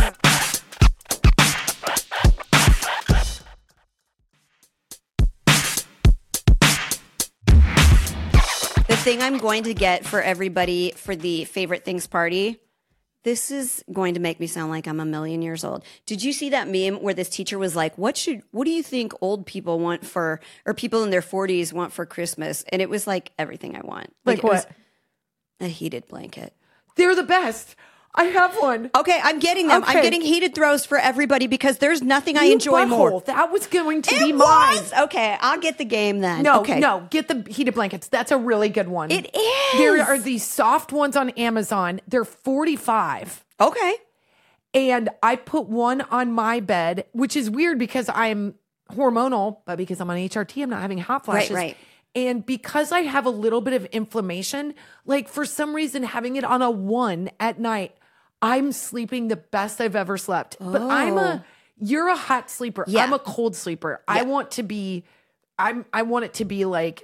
The thing I'm going to get for everybody for the favorite things party. This is going to make me sound like I'm a million years old. Did you see that meme where this teacher was like, what do you think old people want for, or people in their 40s want for Christmas? And it was like everything I want. Like it was what? a heated blanket. They're the best. I have one. Okay, I'm getting them. I'm Okay. getting heated throws for everybody because there's nothing I You enjoy more. butthole. That was going to be It mine. was? Okay, I'll get the game then. No, okay. no, get the heated blankets. That's a really good one. It is. There are these soft ones on Amazon. They're $45. Okay. And I put one on my bed, which is weird because I'm hormonal, but because I'm on HRT, I'm not having hot flashes. right. And because I have a little bit of inflammation, like for some reason, having it on a 1 at night, I'm sleeping the best I've ever slept. But you're a hot sleeper. Yeah. I'm a cold sleeper. I want to be, I want it to be like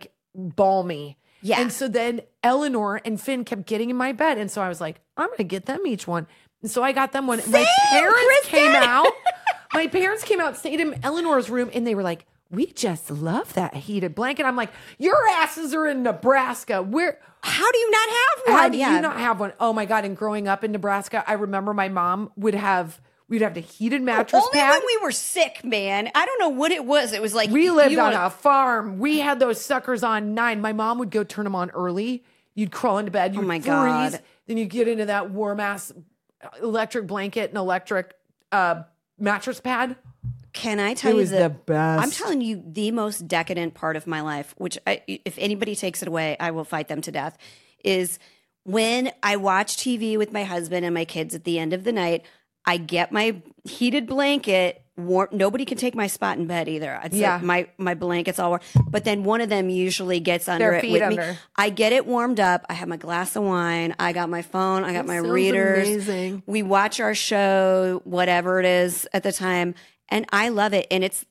balmy. Yeah. And so then Eleanor and Finn kept getting in my bed. And so I was like, I'm going to get them each one. And so I got them one. My parents Kristen! came out. My parents came out, stayed in Eleanor's room, and they were like, we just love that heated blanket. I'm like, your asses are in Nebraska. How do you not have one? How do you not have one? Oh my God. And growing up in Nebraska, I remember my mom we'd have the heated mattress Only pad. when we were sick, man. I don't know what it was. It was like We lived you on want- a farm. We had those suckers on 9. My mom would go turn them on early. You'd crawl into bed. You'd my freeze. God. Then you get into that warm ass electric blanket and electric mattress pad. Can I tell It you was the best. I'm telling you the most decadent part of my life, which if anybody takes it away, I will fight them to death, is when I watch TV with my husband and my kids at the end of the night, I get my heated blanket warm. Nobody can take my spot in bed either. It's Yeah. like my blanket's all warm. But then one of them usually gets under Their it feet with under. me. I get it warmed up. I have my glass of wine. I got my phone. I got my sounds readers. amazing. We watch our show, whatever it is at the time. And I love it. And it's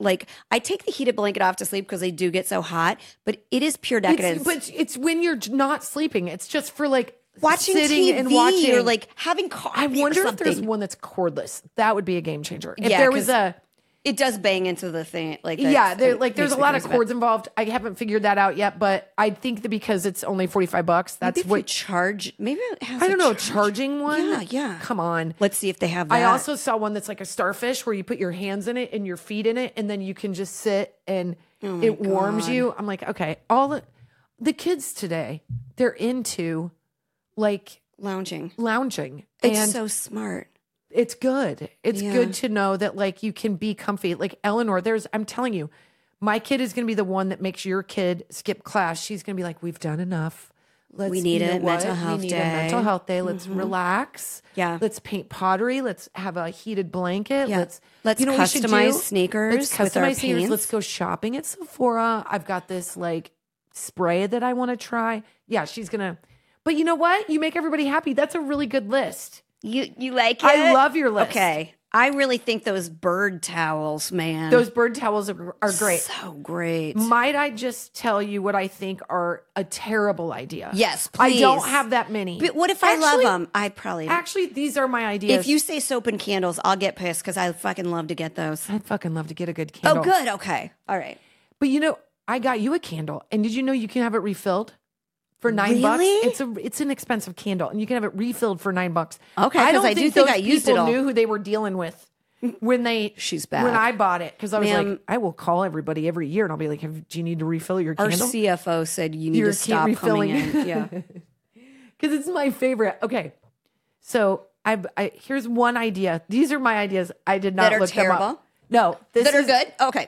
I take the heated blanket off to sleep because they do get so hot, but it is pure decadence. But it's when you're not sleeping. It's just for like watching sitting TV and watching. or like having coffee. I wonder or if there's something. one that's cordless. That would be a game changer. If Yeah, there was 'cause it does bang into the thing. Like yeah, there's a lot of cords involved. I haven't figured that out yet, but I think that because it's only $45, that's Maybe if you what charge. Maybe it has. I don't know. a Charging one? Yeah, yeah. Come on. Let's see if they have that. I also saw one that's like a starfish where you put your hands in it and your feet in it, and then you can just sit and it warms you. I'm like, okay, all the kids today, they're into like lounging. lounging. It's and so smart. it's good. It's Yeah. good to know that like you can be comfy. Like Eleanor, I'm telling you, my kid is going to be the one that makes your kid skip class. She's going to be like, we've done enough. We need you know it. what? Mental health We need day. a mental health day. Let's relax. Yeah. Let's paint pottery. Let's have a heated blanket. Yeah. Let's Let's what we should customize do? sneakers Let's with our customize sneakers. paints. Let's go shopping at Sephora. I've got this like spray that I want to try. Yeah, she's gonna. But you know what? You make everybody happy. That's a really good list. You like it? I love your list. Okay. I really think those bird towels, man. Those bird towels are great. So great. Might I just tell you what I think are a terrible idea? Yes, I please. don't have that many. But what if I love them? I probably. Actually, these are my ideas. If you say soap and candles, I'll get pissed because I fucking love to get those. I'd fucking love to get a good candle. Oh, good. Okay. All right. But you know, I got you a candle, and did you know you can have it refilled for $9? Really? It's an expensive candle, and you can have it refilled for $9. Okay, I 'cause don't I do think those I used it people all. knew who they were dealing with when they. She's back. When I bought it, because I was Ma'am. like, I will call everybody every year, and I'll be like, do you need to refill your Our candle? CFO said you need You're to stop refilling coming in. Yeah. Because it's my favorite. Okay, so I here's one idea. These are my ideas. I did not That are look them terrible? up. No, this That are is good? Okay.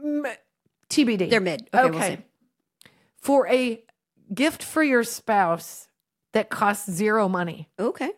TBD. They're mid. Okay, we'll see. For a gift for your spouse that costs zero money, Okay.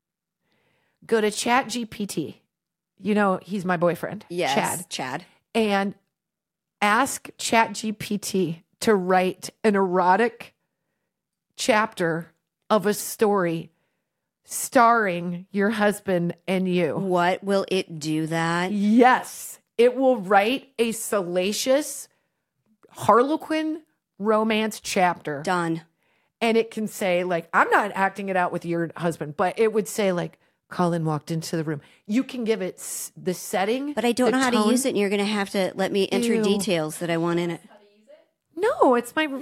go to Chat GPT. You know, he's my boyfriend, Yes. Chad. And ask Chat GPT to write an erotic chapter of a story starring your husband and you. What will it do that? Yes, it will write a salacious Harlequin romance chapter. Done. And it can say, like, I'm not acting it out with your husband, but it would say, like, Colin walked into the room. You can give it the setting. But I don't the know how to tone. use it, and you're going to have to let me enter Ew. details that I want in it. No, it's my.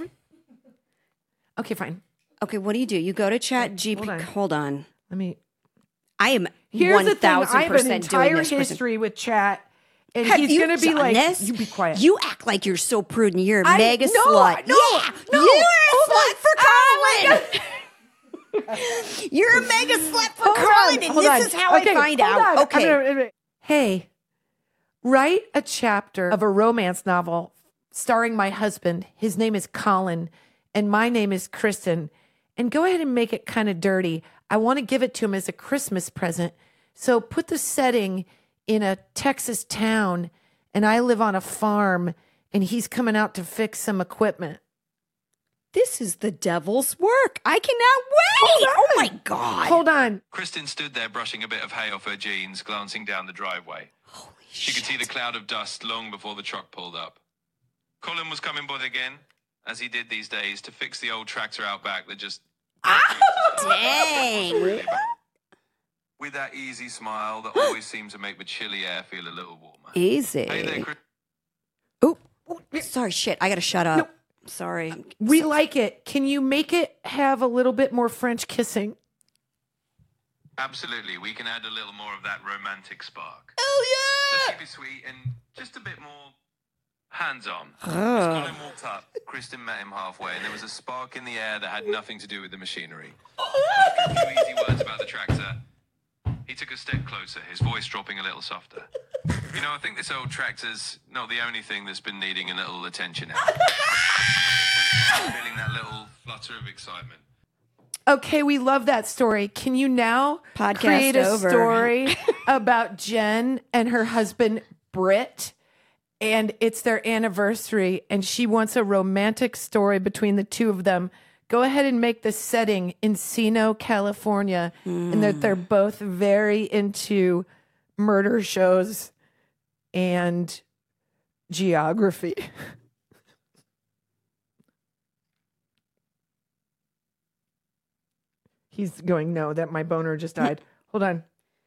Okay, fine. Okay, what do? You go to Chat hold on. GPT. Hold on. Let me. I am Here's the thing. I have an 1000% doing entire this. Kristen. history with Chat, and Have he's you going to be done like, this? "You be quiet." You act like you're so prudent. You're a I- mega no, slut. no, yeah, no. you're a Hold slut on. for Oh, Colin. You're a mega slut for Hold Colin, on, and hold this on. is how Okay, I find hold out. on. Okay. Hey, write a chapter of a romance novel starring my husband. His name is Colin, and my name is Kristen. And go ahead and make it kind of dirty. I want to give it to him as a Christmas present. So put the setting in a Texas town, and I live on a farm, and he's coming out to fix some equipment. This is the devil's work. I cannot wait. Oh my God. Hold on. Kristen stood there brushing a bit of hay off her jeans, glancing down the driveway. Holy She could see the cloud of dust long before the truck pulled up. Colin was coming by again, as he did these days, to fix the old tractor out back that just... Dang. With that easy smile that always seemed to make the chilly air feel a little warmer. Easy. Hey there, Chris. Oh, sorry, shit. I got to shut up. Sorry. We like it. Can you make it have a little bit more French kissing? Absolutely, we can add a little more of that romantic spark. Oh, Let's keep it sweet and just a bit more hands-on. As Oh. Colin walked up, Kristen met him halfway, and there was a spark in the air that had nothing to do with the machinery. After a few easy words about the tractor, he took a step closer, his voice dropping a little softer. You know, I think this old tractor's not the only thing that's been needing a little attention now. Feeling that little flutter of excitement. Okay, we love that story. Can you now Podcast create a over. story about Jen and her husband, Britt? And it's their anniversary, and she wants a romantic story between the two of them. Go ahead and make the setting Encino, California, and that they're both very into murder shows and geography. He's going, no, that my boner just died. Hold on.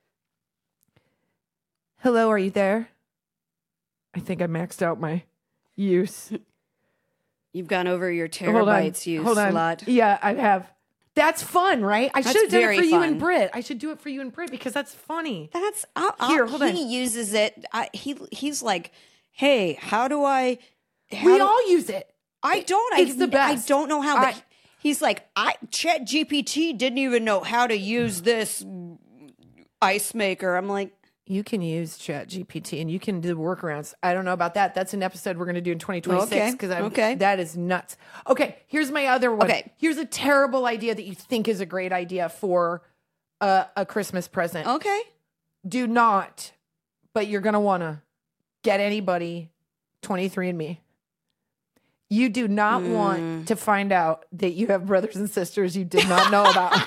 Hello, are you there? I think I maxed out my use. You've gone over your Hold on. terabytes, you Hold on. slut. Yeah, I have. That's fun, right? I That's should have done it very for you fun. and Britt. I should do it for you and Britt because that's funny. That's Here, hold on. He uses it. He's like, hey, how do I? We all use it. I don't. It's the best. I don't know how. But I- he's like, Chat GPT didn't even know how to use this ice maker. I'm like, you can use Chat GPT and you can do workarounds. I don't know about that. That's an episode we're going to do in 2026 because that is nuts. Okay, here's my other one. Okay. Here's a terrible idea that you think is a great idea for a Christmas present. Okay. Do not, but you're going to want to get anybody 23andMe. You do not want to find out that you have brothers and sisters you did not know about.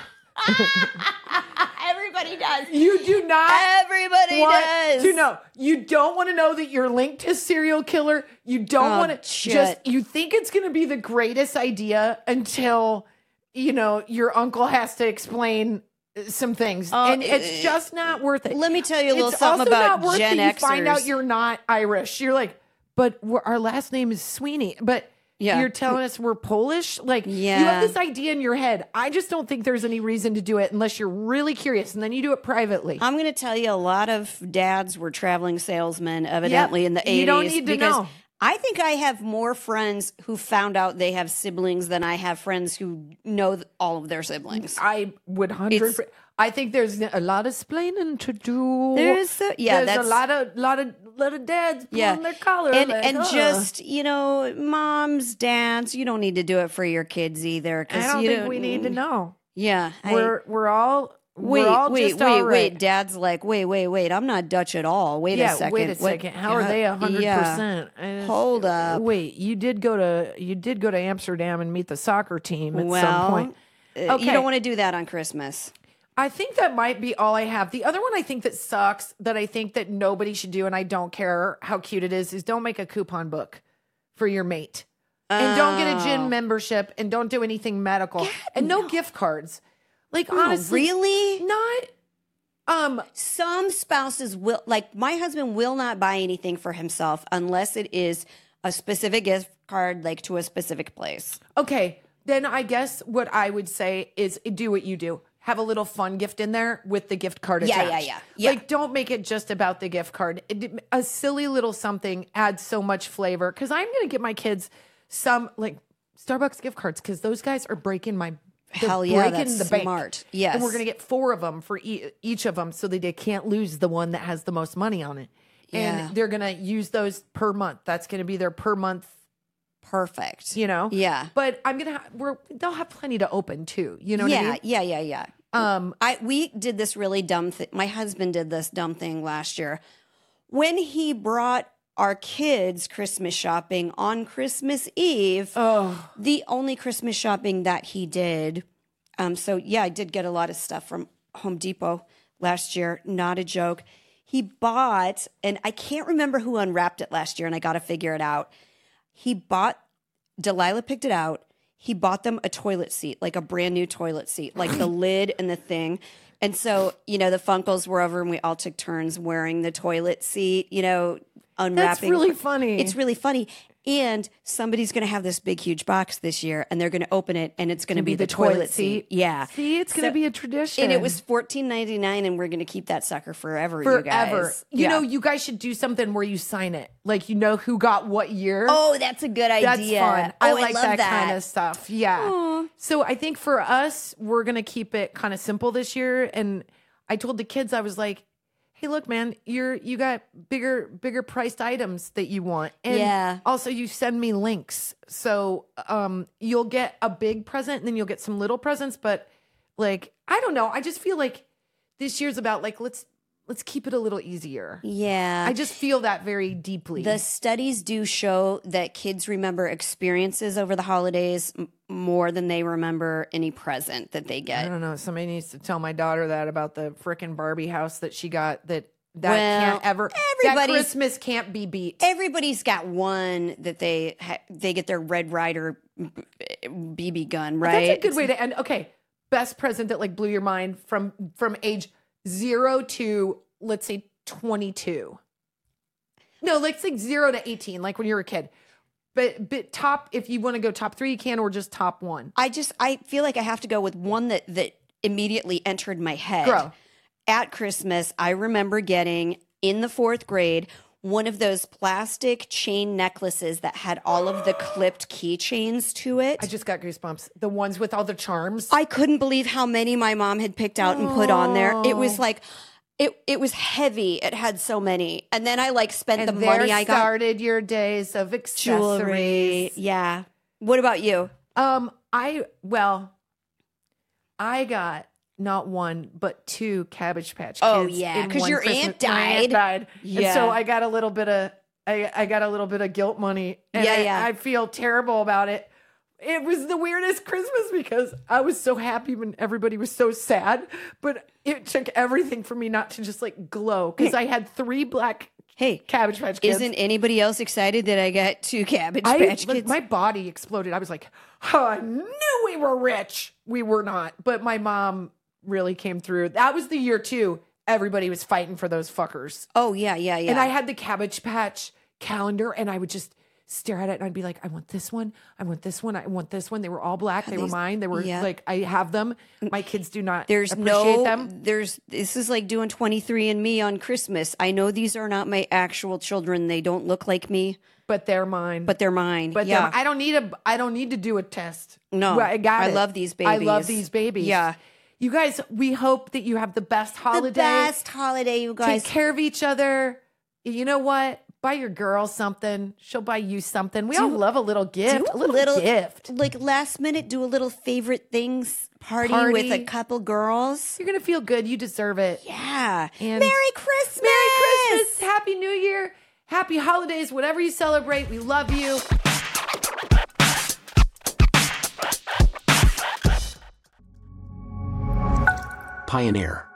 Everybody does. You do not. Everybody does. To know. You don't want to know that you're linked to a serial killer. You don't want to shit. you think it's going to be the greatest idea until, your uncle has to explain some things. And it's just not worth it. Let me tell you a little It's something also about not worth Gen it. You find Xers. out you're not Irish. You're like, but our last name is Sweeney. But you're telling us we're Polish? Like, you have this idea in your head. I just don't think there's any reason to do it unless you're really curious, and then you do it privately. I'm going to tell you, a lot of dads were traveling salesmen, evidently, in the 80s. You don't need to know. I think I have more friends who found out they have siblings than I have friends who know all of their siblings. I would 100%. I think there's a lot of splaining to do. There's a lot of dads pulling their collar. And just, moms, dads, you don't need to do it for your kids either. I don't think we need to know. Yeah. We're all Wait. Dad's like, wait. I'm not Dutch at all. Wait a second. How are they 100%? Hold up. Wait, you did go to Amsterdam and meet the soccer team at some point. Okay. You don't want to do that on Christmas. I think that might be all I have. The other one I think that sucks, that I think that nobody should do, and I don't care how cute it is don't make a coupon book for your mate. And don't get a gym membership, and don't do anything medical. No gift cards. Like, honestly. Really? Not. Some spouses will, like, my husband will not buy anything for himself unless it is a specific gift card, like, to a specific place. Okay. Then I guess what I would say is do what you do. Have a little fun gift in there with the gift card attached. Yeah. Like, don't make it just about the gift card. A silly little something adds so much flavor. Because I'm going to get my kids some, like, Starbucks gift cards, because those guys are breaking my Hell yeah, breaking that's the bank. smart. Yes. And we're going to get 4 of them for each of them so that they can't lose the one that has the most money on it. Yeah. And they're going to use those per month. That's going to be their per month. Perfect. Yeah. But I'm going to they'll have plenty to open too. You know what I mean? Yeah. We did this really dumb thing. My husband did this dumb thing last year. When he brought our kids Christmas shopping on Christmas Eve, the only Christmas shopping that he did. I did get a lot of stuff from Home Depot last year. Not a joke. He bought, and I can't remember who unwrapped it last year, and I got to figure it out. Delilah picked it out. He bought them a toilet seat, like a brand new toilet seat, like the lid and the thing. And so, the Funkles were over and we all took turns wearing the toilet seat, unwrapping. That's really funny. It's really funny. And somebody's going to have this big, huge box this year, and they're going to open it, and it's going to be the toilet seat. Yeah. See, it's going to be a tradition. And it was $14.99, and we're going to keep that sucker forever, you guys. You guys should do something where you sign it. Like, who got what year. Oh, that's a good idea. That's fun. I like love that kind of stuff. Yeah. Aww. So I think for us, we're going to keep it kind of simple this year. And I told the kids, I was like, hey, look, man, you got bigger priced items that you want. And also you send me links. So you'll get a big present and then you'll get some little presents. But like, I don't know. I just feel like this year's about like, let's keep it a little easier. Yeah. I just feel that very deeply. The studies do show that kids remember experiences over the holidays more than they remember any present that they get. I don't know. Somebody needs to tell my daughter that about the frickin' Barbie house that she got can't ever, that Christmas can't be beat. Everybody's got one that they get their Red Ryder BB gun, right? That's a good way to end. Okay. Best present that like blew your mind from age 0 to, let's say, 22. No, let's say 0 to 18, like when you were a kid. But top, if you want to go top 3, you can, or just top 1. I feel like I have to go with one that immediately entered my head. Girl. At Christmas, I remember getting, in the 4th grade, one of those plastic chain necklaces that had all of the clipped keychains to it. I just got goosebumps. The ones with all the charms. I couldn't believe how many my mom had picked out and put on there. It was like, It was heavy. It had so many. And then I like spent And the there money I got. started your days of accessories. Jewelry. Yeah. What about you? I got not one but 2 Cabbage Patch Kids. Oh, yeah, in 'cause one your Christmas. aunt My aunt died. died. Yeah. And so I got a little bit of I got a little bit of guilt money. And Yeah. I feel terrible about it. It was the weirdest Christmas because I was so happy when everybody was so sad, but it took everything for me not to just like glow because I had 3 black Hey, Cabbage Patch Kids. isn't anybody else excited that I got 2 Cabbage Like, Patch Kids? my body exploded. I was like, oh, I knew we were rich. We were not. But my mom really came through. That was the year too. Everybody was fighting for those fuckers. Oh, yeah. And I had the Cabbage Patch calendar and I would just stare at it and I'd be like, I want this one. I want this one. I want this one. They were all black. They were mine. They were like, I have them. My kids do not appreciate them. This is like doing 23andMe on Christmas. I know these are not my actual children. They don't look like me, But they're mine. but they're mine. But yeah. I don't need to do a test. No, Well, I got I it. love these I love babies. these babies. Yeah. You guys, we hope that you have the best holiday. The best holiday, you guys. Take care of each other. You know what? Buy your girl something. She'll buy you something. We all love a little gift. Do A little gift. Like last minute, do a little favorite things party with a couple girls. You're going to feel good. You deserve it. Yeah. And Merry Christmas. Merry Christmas. Happy New Year. Happy holidays. Whatever you celebrate, we love you. Pioneer.